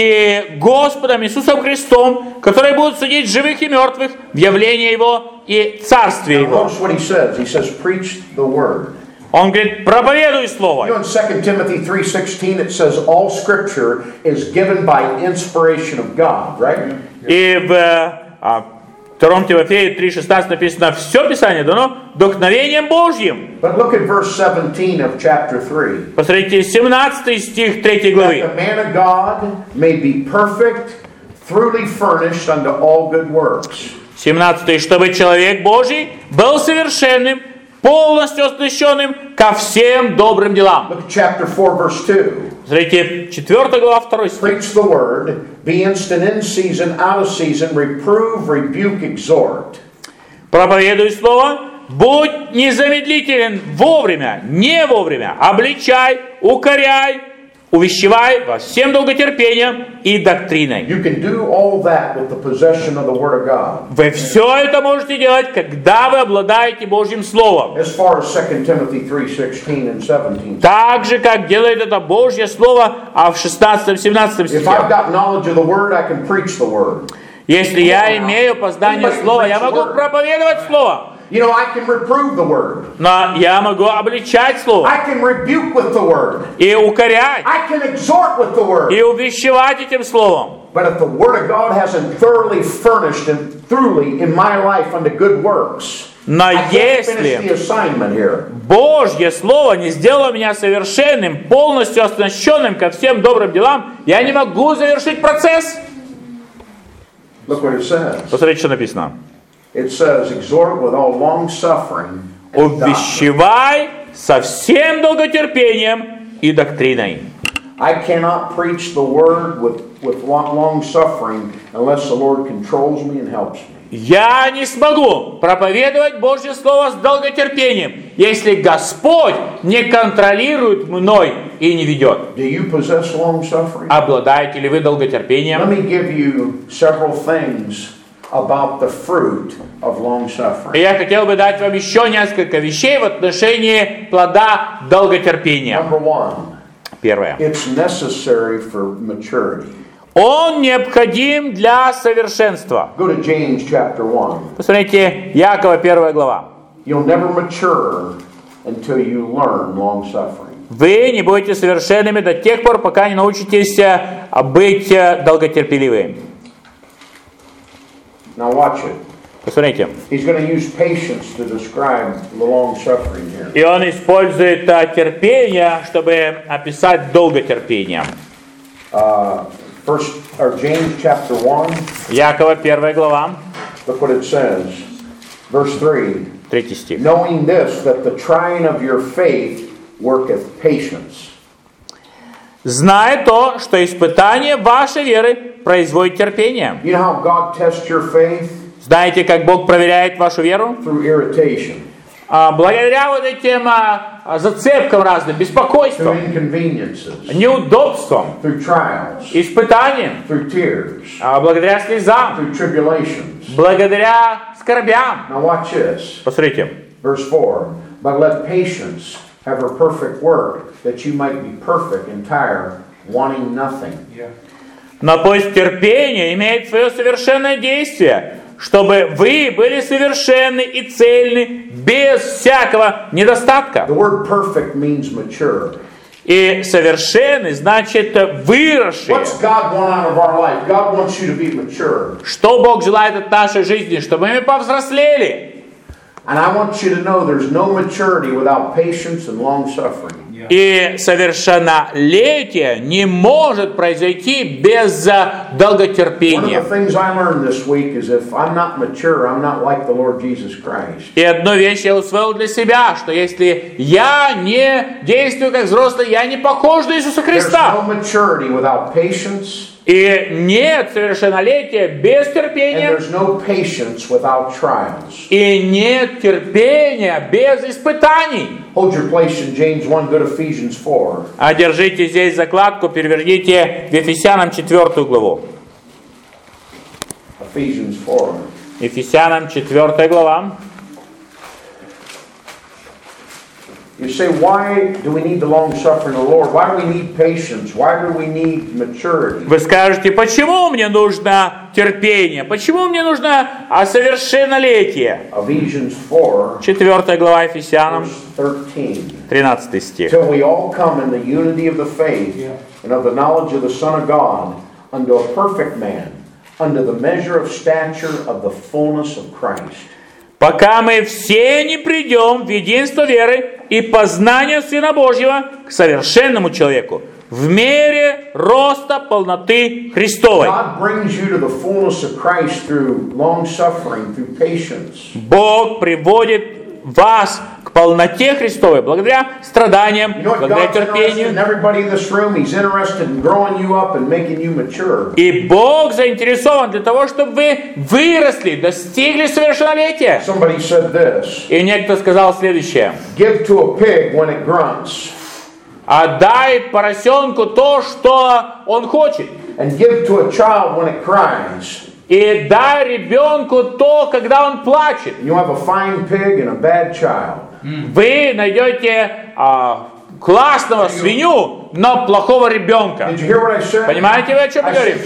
и Господом Иисусом Христом, которые будут судить живых и мертвых в явлении Его и Царстве Now Его». notice what he says. He says, preach the word. Он говорит, проповедуй You know, Слово. in 2 Timothy 3:16 it says all scripture is given by inspiration of God, right? И в 2 Тимофея 3:16 написано, все Писание дано вдохновением Божьим. But look at verse 17 of chapter 3. Посмотрите, 17 стих 3 That главы. the man of God may be perfect, thoroughly furnished unto all good works. 17. Чтобы человек Божий был совершенным, полностью оснащенным ко всем добрым делам. Look at chapter 4, verse 2. Смотрите, 4 глава, 2 стих. Preach the word, be instant in season, out of season, reprove, rebuke, exhort. Проповедуй Слово, будь незамедлителен вовремя, не вовремя, обличай, укоряй, увещевай во всем долготерпением и доктриной. You can do all that with the possession of the Word of God. Вы все это можете делать, когда вы обладаете Божьим Словом. As far as 2 Timothy 3:16 and 17. Так же, как делает это Божье Слово, а в 16-17 If стихе. I've got knowledge of the Word, I can preach the Word. Если я имею познание Слова, я могу проповедовать Слово. You know, I can reprove the Word. Но я могу обличать Слово I can rebuke with the Word. и укорять, I can exhort with the Word. и увещевать этим Словом. But if the Word of God hasn't thoroughly furnished and thoroughly in my life unto good works, Но I can't finish the если assignment here. Божье Слово не сделало меня совершенным, полностью оснащенным ко всем добрым делам, я не могу завершить процесс. Look what it says. Посмотрите, что написано. It says, exhort with all long suffering and doctrine. Увещевай со всем долготерпением и доктриной. I cannot preach the word with long suffering unless the Lord controls me and helps me. Я не смогу проповедовать Божье Слово с долготерпением, если Господь не контролирует мной и не ведет. Do you possess long suffering? Обладаете ли вы Let долготерпением? me give you several things about the fruit of long suffering. И я хотел бы дать вам еще несколько вещей в отношении плода долготерпения. Number one, Первое. it's necessary for maturity. Он необходим для совершенства. Go to James chapter 1. Посмотрите, Якова 1 глава. You'll never mature until you learn long suffering. Вы не будете совершенными до тех пор, пока не научитесь быть долготерпеливыми. Now watch it. Посмотрите. He's going to use patience to describe the long suffering here. И он использует терпение, чтобы описать долготерпение. James chapter 1. Якова 1 глава, Look what it says. Verse 3. 3 стих. Knowing this, that the trying of your faith worketh patience. Зная то, что испытание вашей веры производит терпение. You know how God tests your faith? Знаете, как Бог проверяет вашу веру? Through irritation, Благодаря вот этим зацепкам разным, through беспокойствам, inconveniences, неудобствам, through trials, испытаниям, through tears, благодаря слезам, through tribulations. благодаря скорбям. Now watch this. Посмотрите, Verse 4, but let patience have her perfect work, that you might be perfect, entire, wanting nothing. Но пусть терпение имеет свое совершенное действие, чтобы вы были совершенны и цельны, без всякого недостатка. The word perfect means mature. И совершенный значит выросший. What's God want out of our life? God wants you to be mature. Что Бог желает от нашей жизни? Чтобы мы повзрослели. And I want you to know there's no maturity without patience and long suffering. И совершеннолетие не может произойти без долготерпения. И одну вещь я усвоил для себя, что если я не действую как взрослый, я не похож на Иисуса Христа. И нет совершеннолетия без терпения. И нет терпения без испытаний. Держите здесь закладку, переверните в Ефесянам 4 главу. Ефесянам 4 глава. You say, why do we need the long suffering of the Lord? Why do we need patience? Why do we need maturity? Вы скажете, почему мне нужно терпение? Почему мне нужно совершеннолетие? Ephesians 4, 4 глава Ефесянам, 13. 13 стих. Till we all come in the unity of the faith and of the knowledge of the Son of God, unto a perfect man, unto the measure of stature of the fullness of Christ. Пока мы все не придем в единство веры и познанию Сына Божьего к совершенному человеку, в мере роста полноты Христовой. Бог приводит вас к полноте Христовой благодаря страданиям, благодаря терпению. И Бог заинтересован для того, чтобы вы выросли, достигли совершеннолетия. И некто сказал следующее. Отдай поросенку то, что он хочет. И дай ребенку то, когда он плачет. Вы найдете классного свинью, но плохого ребенка. Понимаете вы, о чем я говорю?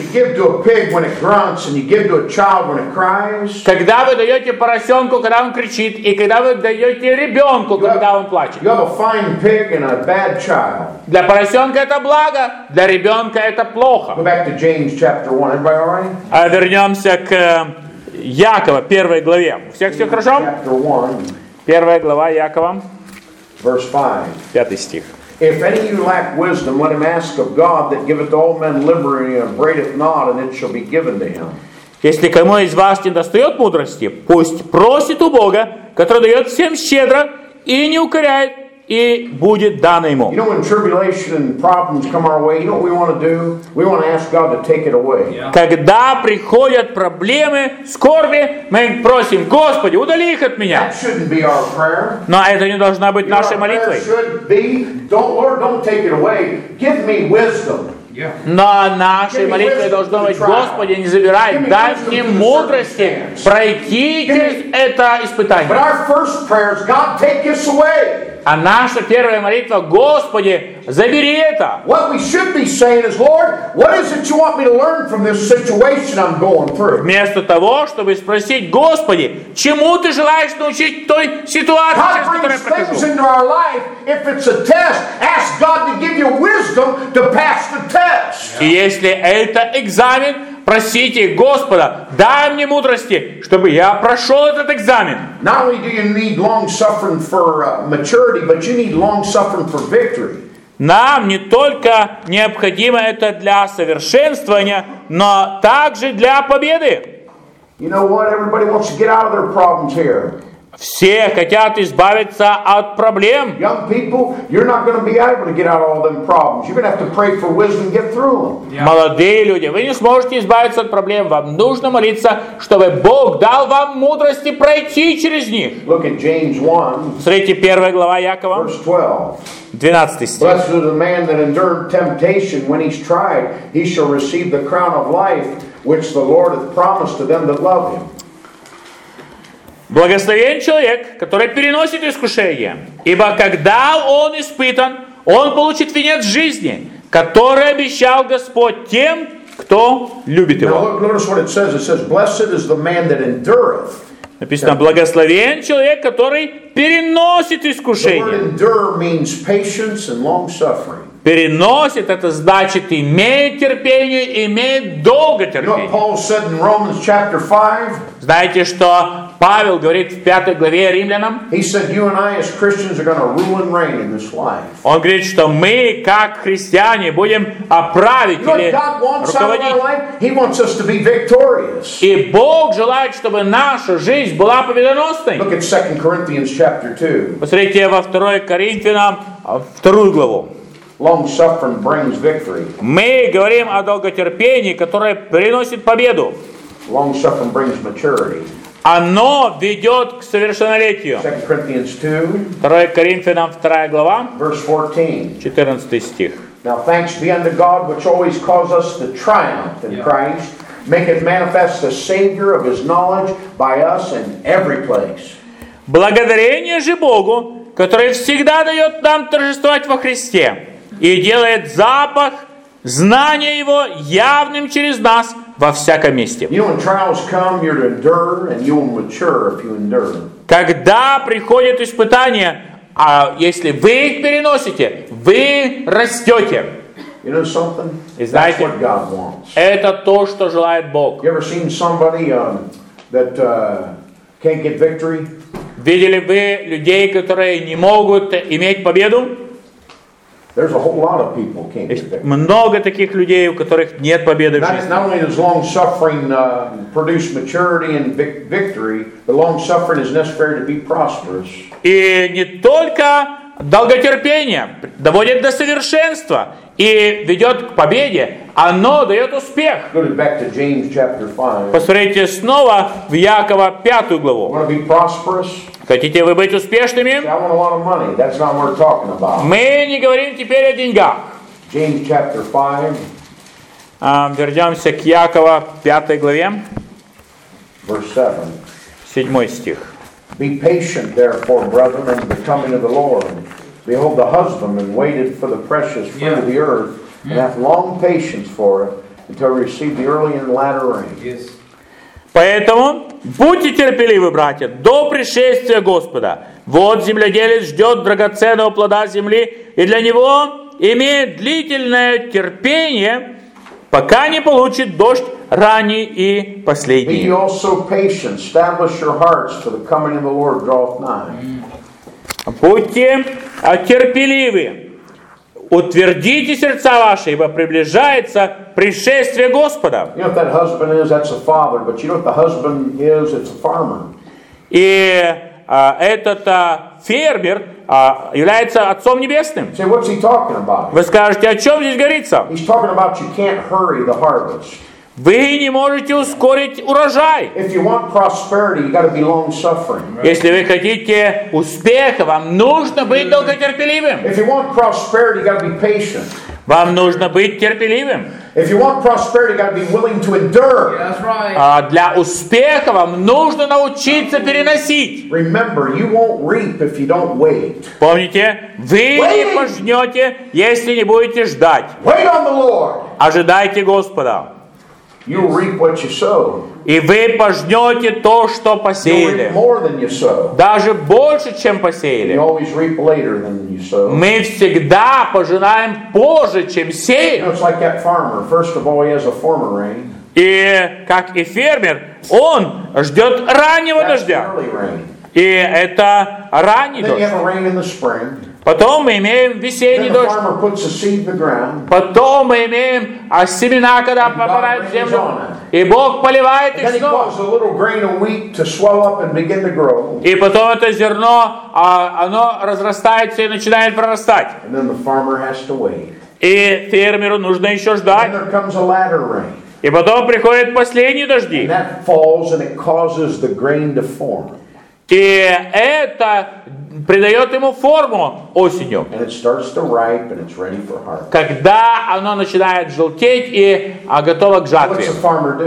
Когда вы даете поросенку, когда он кричит, и когда вы даете ребенку, когда он плачет. Для поросенка это благо, для ребенка это плохо. Вернемся к Якова, 1 главе. У всех все хорошо? 1 глава Якова. Verse 5. 5 стих. If any of you lack wisdom, let him ask of God that giveth to all men liberally and upbraideth not, and it shall be given to him. Если кому из вас не достает мудрости, пусть просит у Бога, который дает всем щедро и не укоряет, и будет дано ему. You know, when tribulation and problems come our way, you know what we want to do? We want to ask God to take it away. Когда приходят проблемы, скорби, мы просим: Господи, удали их от меня. That shouldn't be our prayer. Но это не должна быть нашей молитвой. Lord, don't take it away. Give me wisdom. Но нашей молитвой должно быть: Господи, не забирай, дай мне мудрости пройти через это испытание. А наша первая молитва: Господи, забери это. Вместо того, чтобы спросить: Господи, чему ты желаешь научить той ситуации, через которую я прохожу? И если это экзамен, просите Господа: дай мне мудрости, чтобы я прошел этот экзамен. Нам не только необходимо это для совершенствования, но также для победы. Все хотят избавиться от проблем. Молодые люди, вы не сможете избавиться от проблем. Вам нужно молиться, чтобы Бог дал вам мудрости пройти через них. Смотрите, 1 глава Якова, 12 стих. Blessed is the man that endured temptation. When he's tried, he shall receive the crown of life, which the Lord hath promised to them that love him. Благословен человек, который переносит искушение, ибо когда он испытан, он получит венец жизни, который обещал Господь тем, кто любит его. Now notice what it says. It says, "Blessed is the man that endureth." Написано, благословен человек, который переносит The word искушение. endure means patience and long suffering. Переносит, это значит, имеет терпение, имеет You know what долготерпение. Paul said in Romans chapter 5? Знаете, что Павел говорит в 5 главе Римлянам? He said, you and I as Christians are going to rule and reign in this life. Он говорит, что мы, как христиане, будем править You know what или God wants out of our руководить. life? He wants us to be victorious. И Бог желает, чтобы наша жизнь была победоносной. Look at 2 Corinthians chapter 2. Посмотрите во 2 Коринфянам 2 главу. Long suffering brings victory. Мы говорим о долготерпении, которое приносит победу. Long suffering brings maturity. Оно ведет к совершеннолетию. 2 Corinthians 2, 2 Коринфянам 2 глава, verse 14. 14 стих. Now thanks be unto God, which always causes us to triumph in Christ, make it manifest the Savior of His knowledge by us in every place. Благодарение же Богу, который всегда дает нам торжествовать во Христе и делает запах знания Его явным через нас во всяком месте. You know, when trials come, you're to endure, and you will mature if you endure. Когда приходят испытания, а если вы их переносите, вы растете. You know something? И That's знаете, what God wants. это то, что желает Бог. You ever seen somebody that can't get victory? Видели вы людей, которые не могут иметь победу? There's a whole lot of people can't get Есть victory. много таких людей, у которых нет победы в жизни. Not only does long suffering produce maturity and victory, but long suffering is necessary to be prosperous. И не только долготерпение доводит до совершенства и ведет к победе, оно дает успех. Go back to James chapter 5. Посмотрите снова в Якова 5 главу. Want to be prosperous? Хотите вы быть I успешными? want a lot of money. That's not what we're talking about. Мы не говорим теперь о деньгах. James chapter 5, Вернемся к Якова 5 главе, verse 7. 7 стих. Be patient, therefore, brethren, unto the coming of the Lord. Behold, the husbandman waited for the precious fruit of the earth, and hath long patience for it, until we receive the early and latter rain. Yes. Поэтому будьте терпеливы, братья, до пришествия Господа. Вот земледелец ждет драгоценного плода земли, и для него имеет длительное терпение, пока не получит дождь ранний и Be последний. ye also patient, establish your hearts, for the coming of the Lord draweth nigh. Будьте терпеливы, утвердите сердца ваши, ибо приближается пришествие Господа. You know what that husband is? That's a father. But you know what the husband is? It's a farmer. И этот фермер является Отцом Небесным. Say, what's he talking about? Вы скажете, о чем здесь говорится? He's talking about you can't hurry the harvest. Вы не можете ускорить урожай. If you want prosperity, you got to be long-suffering. Если вы хотите успеха, вам нужно быть долготерпеливым. If you want prosperity, you got to be patient. Вам нужно быть терпеливым. If you want prosperity, you got to be willing to endure. That's right. Для успеха вам нужно научиться переносить. Remember, you won't reap if you don't wait. Помните, вы не пожнете, если не будете ждать. Wait on the Lord. Ожидайте Господа. You'll reap what you sow. И вы пожнете то, что You'll reap посеяли. more than you sow. Даже больше, чем You посеяли. always reap later than you sow. Мы всегда пожинаем позже, чем You know, сеем. it's like that farmer. First of all, he has a former rain. И как и фермер, он ждет раннего That's the дождя. early rain. И это ранний Then you дождь. have a rain in the spring. Потом мы имеем весенний Then the дождь. farmer puts the seed in the ground. Потом мы имеем семена, когда попадают в землю. И Бог поливает And их then he снова. causes a little grain of wheat to swell up and begin to grow. И потом это зерно, оно разрастается и начинает прорастать. And then the farmer has to wait. И фермеру нужно еще Then ждать. there comes a latter rain. И потом приходят последние And дожди. that falls and it causes the grain to form. И это придает ему форму осенью. And it starts to ripe and it's ready for harvest. Когда оно начинает желтеть и готово к What's жатве. the farmer do?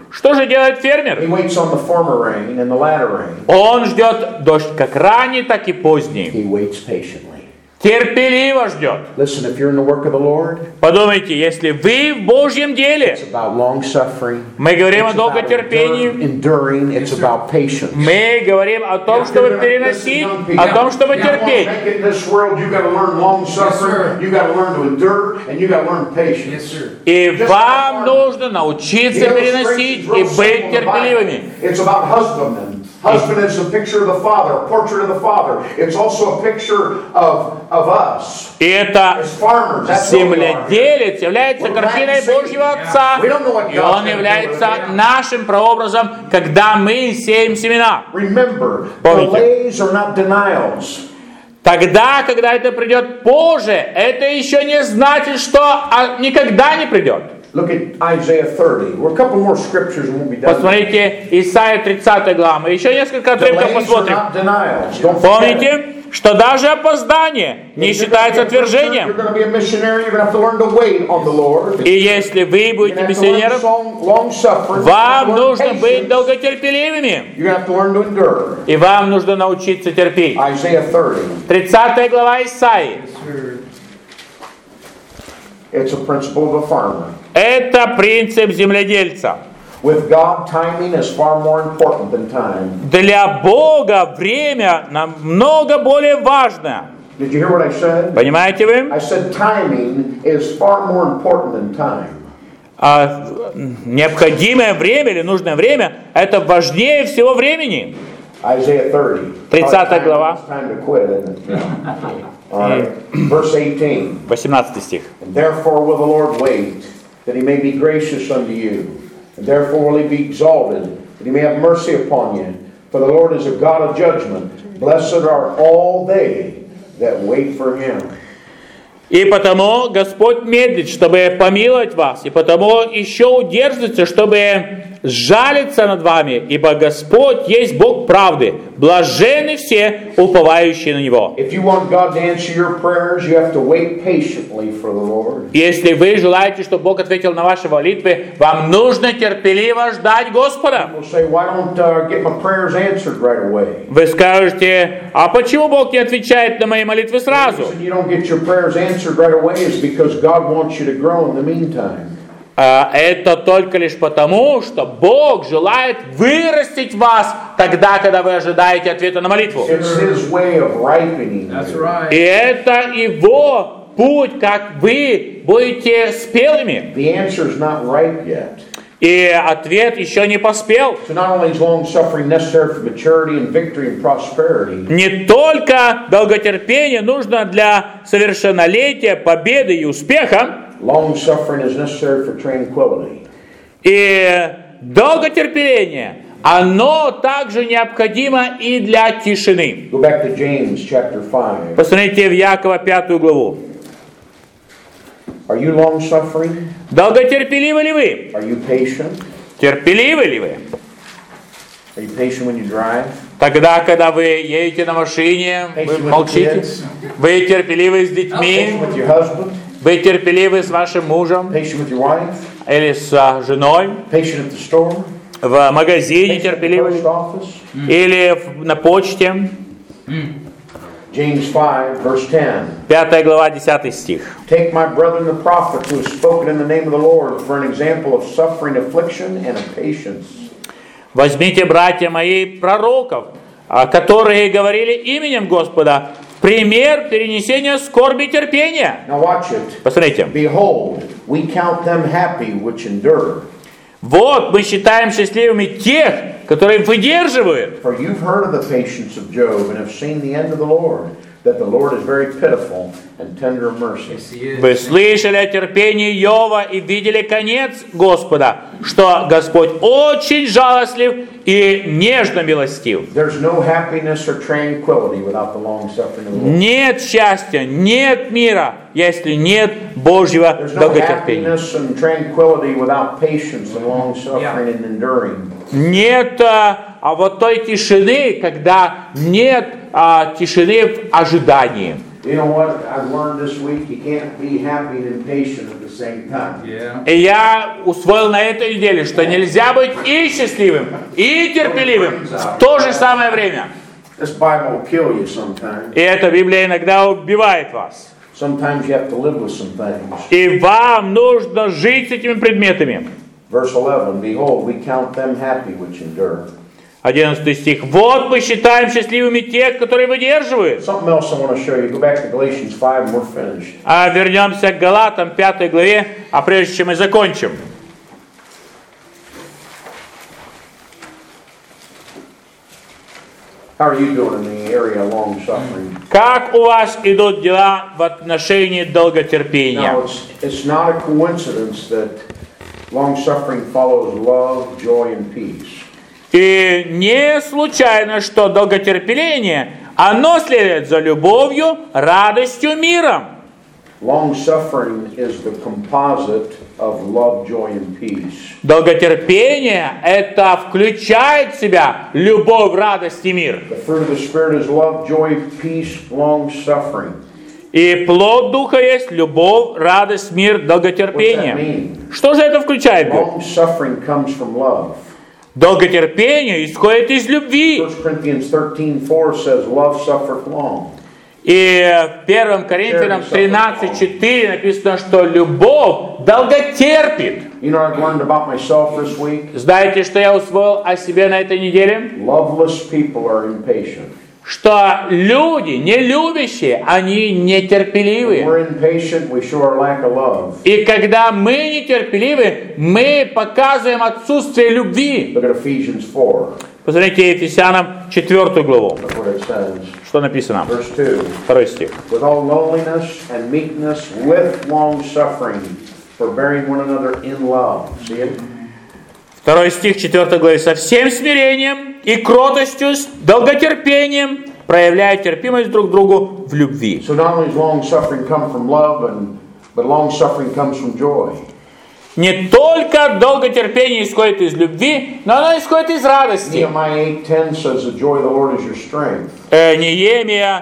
Что же делает He фермер? waits on the former rain and the latter rain. Он ждет дождь как ранний, так и поздний. He waits patiently. Терпеливо ждет. Listen, if you're in the work of the Lord, Подумайте, если вы в Божьем деле, it's about long suffering. мы говорим о It's about долготерпении, enduring. It's about patience. мы говорим о том, чтобы переносить, о том, чтобы терпеть. Make it in this world, you got to learn long suffering. You got to learn to endure, and you got to learn patience. И вам нужно научиться переносить и быть терпеливыми. It's about husbandmen. Husband is a picture of the Father, a portrait of the Father. It's also a picture of us. И это As farmers, that's what we are. земледелец является картиной Божьего Отца, и он является нашим прообразом, когда мы сеем семена. Remember, Помните. delays are not denials. Тогда, когда это придет позже, это еще не значит, что никогда не придет. Look at Isaiah 30. We're a couple more scriptures and we'll be done. Посмотрите, Исайя 30 глава. Мы еще несколько отрывков Delays are посмотрим. not denials. Don't forget. Помните, что даже опоздание не считается You're отвержением. going to be a missionary. You're going to have to learn to wait on the Lord. И если вы будете миссионером, Long suffering. вам нужно быть долготерпеливыми. You're going to have to learn to endure. И вам нужно научиться терпеть. Isaiah 30. 30 глава Исаии. It's a principle of a farmer. Это принцип земледельца. With God, timing is far more important than time. Для Бога время намного более важно. Did you hear what I said? Понимаете вы? I said timing is far more important than time. Необходимое время или нужное время – это важнее всего времени. Isaiah 30. 30 глава. It's time to quit, isn't it? All right. Verse 18. 18 стих. And therefore will the Lord wait, that he may be gracious unto you. And therefore will he be exalted, that he may have mercy upon you. For the Lord is a God of judgment. Blessed are all they that wait for him. И потому Господь медлит, чтобы помиловать вас, и потому еще удержится, чтобы сжалиться над вами, ибо Господь есть Бог правды, блаженны все, уповающие на Него. If you want God to answer your prayers, you have to wait patiently for the Lord. Если вы желаете, чтобы Бог ответил на ваши молитвы, вам нужно терпеливо ждать Господа. People say, why don't get my prayers answered right away? Вы скажете, а почему Бог не отвечает на мои молитвы The сразу? reason you don't get your prayers answered right away is because God wants you to grow in the meantime. Это только лишь потому, что Бог желает вырастить вас тогда, когда вы ожидаете ответа на молитву. It's His way of ripening you. И это Его путь, как вы будете спелыми. The answer is not ripe yet. И ответ еще не поспел. So not only is long suffering necessary for maturity and victory and prosperity, Не только долготерпение нужно для совершеннолетия, победы и успеха, long suffering is necessary for tranquility. и долготерпение, оно также необходимо и для тишины. Go back to James chapter 5. Посмотрите в Якова 5 главу. Are you long suffering? Долготерпеливы ли вы? Are you patient? Терпеливы ли вы? Are you patient when you drive? Тогда, когда вы едете на машине, вы молчите. Вы терпеливы с детьми, Patient with your husband? вы терпеливы с вашим мужем Patient with your wife? или с женой, Patient at the store? в магазине Patient at the терпеливы ли? post office? Или на почте. James 5, verse 10. 5 глава, 10 стих. Take my brethren the prophet who has spoken in the name of the Lord for an example of suffering, affliction, and of patience. Возьмите, братья мои, пророков, которые говорили именем Господа, пример перенесения скорби и терпения. Now watch it. Посмотрите. Behold, we count them happy which endure. Вот мы считаем счастливыми тех, которые выдерживают. For you've heard of the patience of Job and have seen the end of the Lord, that the Lord is very pitiful and tender of mercy. Вы слышали о терпении Иова и видели конец Господа, что Господь очень жалостлив и нежно милостив. There's no happiness or tranquility without the long suffering of the Lord. Нет счастья, нет мира, если нет Божьего There's no долготерпения. happiness and tranquility without patience and long suffering and enduring. Нет вот той тишины, когда нет тишины в ожидании. You know what I've learned this week? You can't be happy and impatient at the same time. И я усвоил на этой неделе, что нельзя быть и счастливым, и терпеливым в то же самое время. This Bible will kill you sometimes. И эта Библия иногда убивает вас. Sometimes you have to live with some things. И вам нужно жить с этими предметами. Verse 11, Behold, we count them happy which endure. 11 стих. Вот мы считаем счастливыми тех, которые выдерживают. Something else I want to show you. Go back to Galatians 5 and we're finished. А вернемся к Галатам, 5 главе, а прежде чем мы закончим. How are you doing in the area of long suffering? Как у вас идут дела в отношении долготерпения? Now, it's not a coincidence that long suffering follows love, joy, and peace. И не случайно, что долготерпение, оно следует за любовью, радостью, миром. Long suffering is the composite of love, joy, and peace. Долготерпение это включает в себя любовь, радость и мир. The fruit of the Spirit is love, joy, peace, long suffering. И плод Духа есть любовь, радость, мир, долготерпение. Что же это включает? Long suffering comes from love. Долготерпение исходит из любви. 1 Corinthians 13:4 says, "Love suffereth long." И в 1 Коринфянам 13:4 написано, что любовь долготерпит. You know, I've learned about myself this week. Знаете, что я усвоил о себе на этой неделе? Loveless people are impatient. Что люди, не любящие, они нетерпеливы. When we're impatient, we show our lack of love. И когда мы нетерпеливы, мы показываем отсутствие любви. Look at Ephesians 4. Посмотрите Ефесянам 4 главу. Look what it says. Что написано? Verse 2. 2 стих. With all lowliness and meekness, with long suffering, forbearing one another in love. See it? 2 стих 4 главы. Со всем смирением и кротостью, с долготерпением, проявляя терпимость друг к другу в любви. So not only does long suffering come from love, but long suffering comes from joy. Не только долготерпение исходит из любви, но оно исходит из радости. Nehemiah 8:10 says, "The joy of the Lord is your strength." Неемия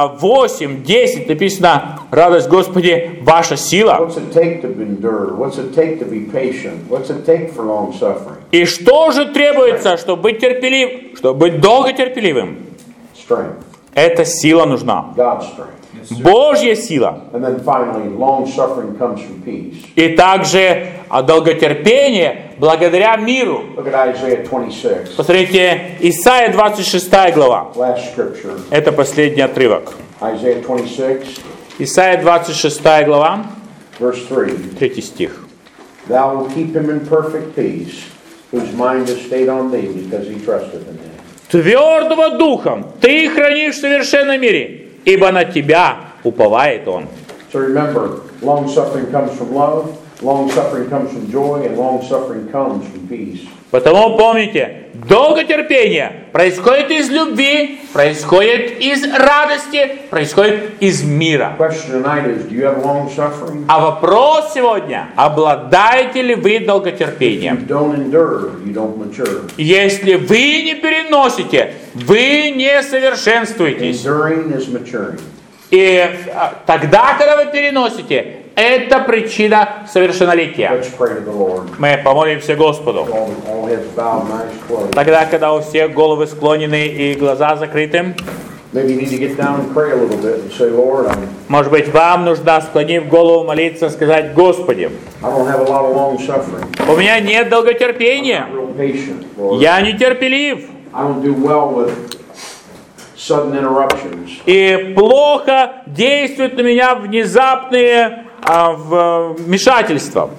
8:10 написано: радость Господи ваша сила. What's it take to endure? What's it take to be patient? What's it take for long suffering? И что же требуется, чтобы быть терпеливым, чтобы быть долготерпеливым? Strength. Эта сила нужна. God's strength. Божья сила. And then finally, long suffering comes from peace. И также долготерпение благодаря миру. Look at Isaiah 26. Посмотрите, Исайя 26 глава. Last scripture. Это последний отрывок. Isaiah 26, Исайя 26 глава, verse 3. 3 стих. Thou wilt keep him in perfect peace, whose mind is stayed on thee, because he trusteth in thee. Твердого духом ты хранишь в совершенном мире, ибо на тебя уповает он. So remember, long suffering comes from love, long suffering comes from joy, and long suffering comes from peace. Потому помните, долготерпение происходит из любви, происходит из радости, происходит из мира. Question tonight is, do you have long suffering? А вопрос сегодня: обладаете ли вы долготерпением? If you don't endure, you don't mature. Если вы не переносите, вы не совершенствуетесь. Enduring is maturing. И тогда, когда вы переносите, это причина совершеннолетия. Let's pray to the Lord. Мы помолимся Господу. All heads bowed and eyes closed. Тогда, когда у всех головы склонены и глаза закрыты, Maybe you need to get down and pray a little bit and say, Lord, может быть, вам нужно, склонив голову, молиться, сказать: Господи, I don't have a lot of long suffering. у меня нет долготерпения, I'm real patient, Lord. я нетерпелив I don't do well with sudden interruptions. и плохо действуют на меня внезапные вмешательства.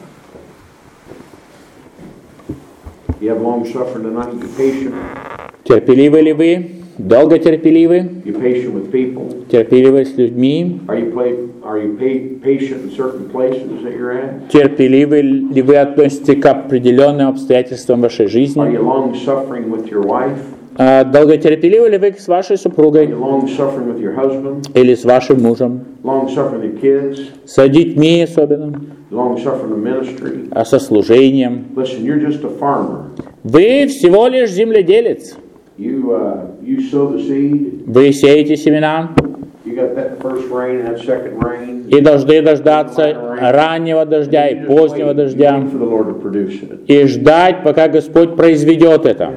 You have long suffering tonight. You're patient. Терпеливы ли вы? Долготерпеливы? You're patient with people. Терпеливы с людьми? Are you patient in certain places that you're at? Терпеливы ли вы относитесь к определенным обстоятельствам вашей Are жизни? you long suffering with your wife? Долготерпеливы ли вы с вашей Are супругой? you long suffering with your husband? Или с вашим мужем? Long suffering with your kids? С детьми особенно? Long suffering in ministry? Со служением? Listen, you're just a farmer. Вы всего лишь земледелец. You sow the seed. Вы сеете семена, You И должны дождаться раннего дождя и позднего дождя. И ждать, пока Господь произведет это.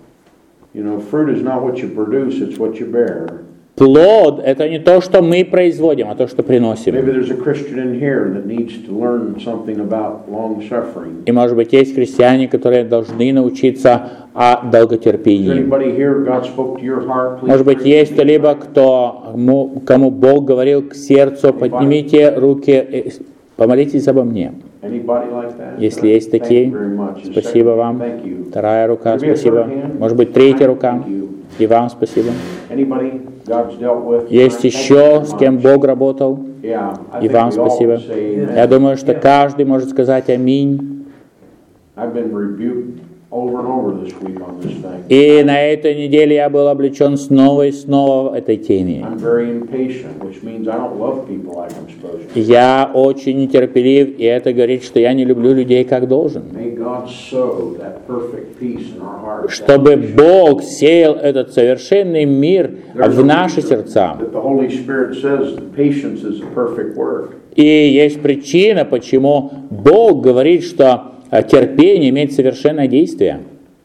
Плод – это не то, что мы производим, а то, что приносим. И, может быть, есть христиане, которые должны научиться о долготерпении. Может быть, есть кто-либо, кому Бог говорил к сердцу, поднимите руки, помолитесь обо мне. Если есть такие, спасибо вам. Вторая рука, спасибо. Может быть, третья рука. И вам спасибо. Есть еще, с кем Бог работал? И вам спасибо. Я думаю, что каждый может сказать аминь. И на этой неделе я был облечен снова и снова в этой теме. Я очень нетерпелив, и это говорит, что я не люблю людей как должен. Чтобы Бог сеял этот совершенный мир в наши сердца. И есть причина, почему Бог говорит, что терпение имеет совершенное действие.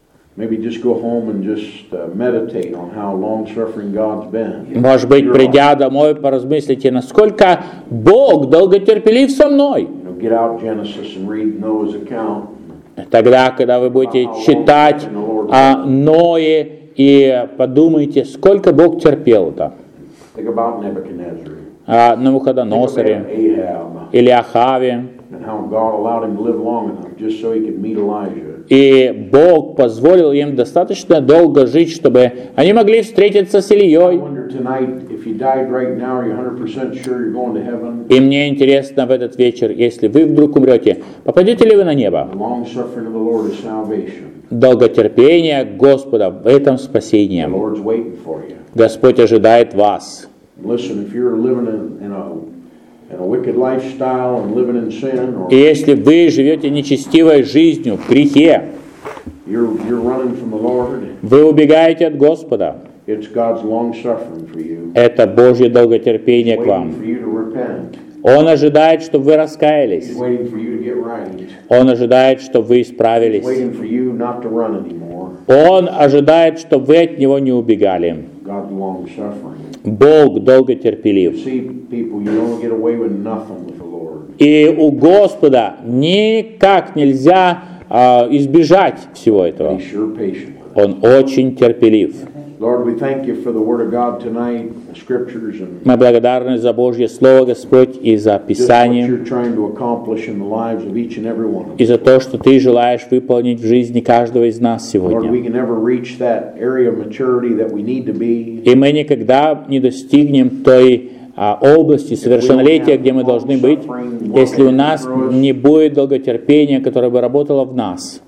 Может быть, придя домой, поразмыслите, насколько Бог долготерпелив со мной. Тогда, когда вы будете читать о Ное, и подумайте, сколько Бог терпел-то. О Навуходоносоре или Ахаве. И Бог позволил им достаточно долго жить, чтобы они могли встретиться с Ильей. И мне интересно в этот вечер, если вы вдруг умрете, попадете ли вы на небо? Долготерпение Господа в этом спасение. Господь ожидает вас. И если вы живете нечестивой жизнью, в грехе, вы убегаете от Господа. Это Божье долготерпение к вам. Он ожидает, чтобы вы раскаялись. Он ожидает, чтобы вы исправились. Он ожидает, чтобы вы от Него не убегали. Бог долготерпелив. И у Господа никак нельзя избежать всего этого. Он очень терпелив. Мы благодарны за Божье Слово, Господь, и за Писание, и за то, что Ты желаешь выполнить в жизни каждого из нас сегодня. И мы никогда не достигнем той области совершеннолетия, где мы должны быть, если у нас не будет долготерпения, которое бы работало в нас.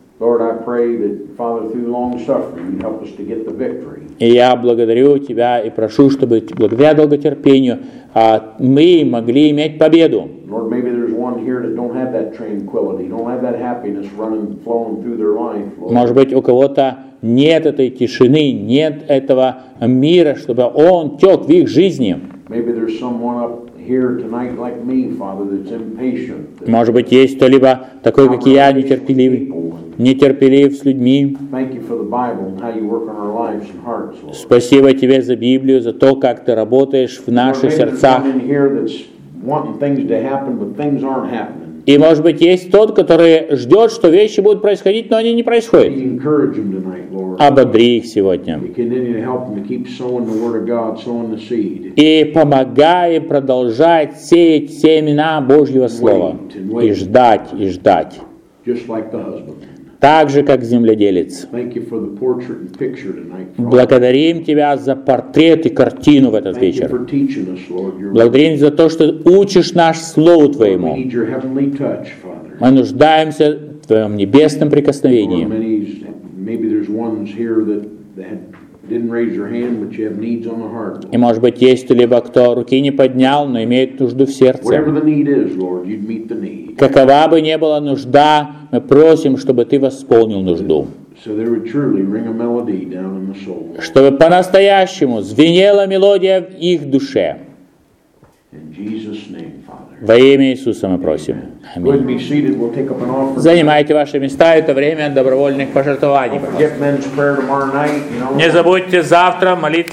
И я благодарю Тебя и прошу, чтобы благодаря долготерпению мы могли иметь победу. Может быть, у кого-то нет этой тишины, нет этого мира, чтобы он тек в их жизни. Может быть, есть кто-либо такой, как и я, нетерпелив с людьми. Спасибо Тебе за Библию, за то, как Ты работаешь в наших сердцах. И, может быть, есть тот, который ждет, что вещи будут происходить, но они не происходят. Ободри их сегодня. И помогай продолжать сеять семена Божьего Слова. И ждать, и ждать. Так же, как земледелец. Благодарим Тебя за портрет и картину в этот вечер. Благодарим за то, что учишь наш Слову Твоему. Мы нуждаемся в Твоем небесном прикосновении. И, может быть, есть кто-либо, кто руки не поднял, но имеет нужду в сердце. Какова бы ни была нужда, мы просим, чтобы Ты восполнил нужду. Чтобы по-настоящему звенела мелодия в их душе. In Jesus' name, Father. Во имя Иисуса мы просим. Go ahead and Аминь. be seated. We'll take up an offering. Занимайте ваши места, это время добровольных пожертвований. Don't forget men's prayer tomorrow night. You know. Не забудьте завтра молиться.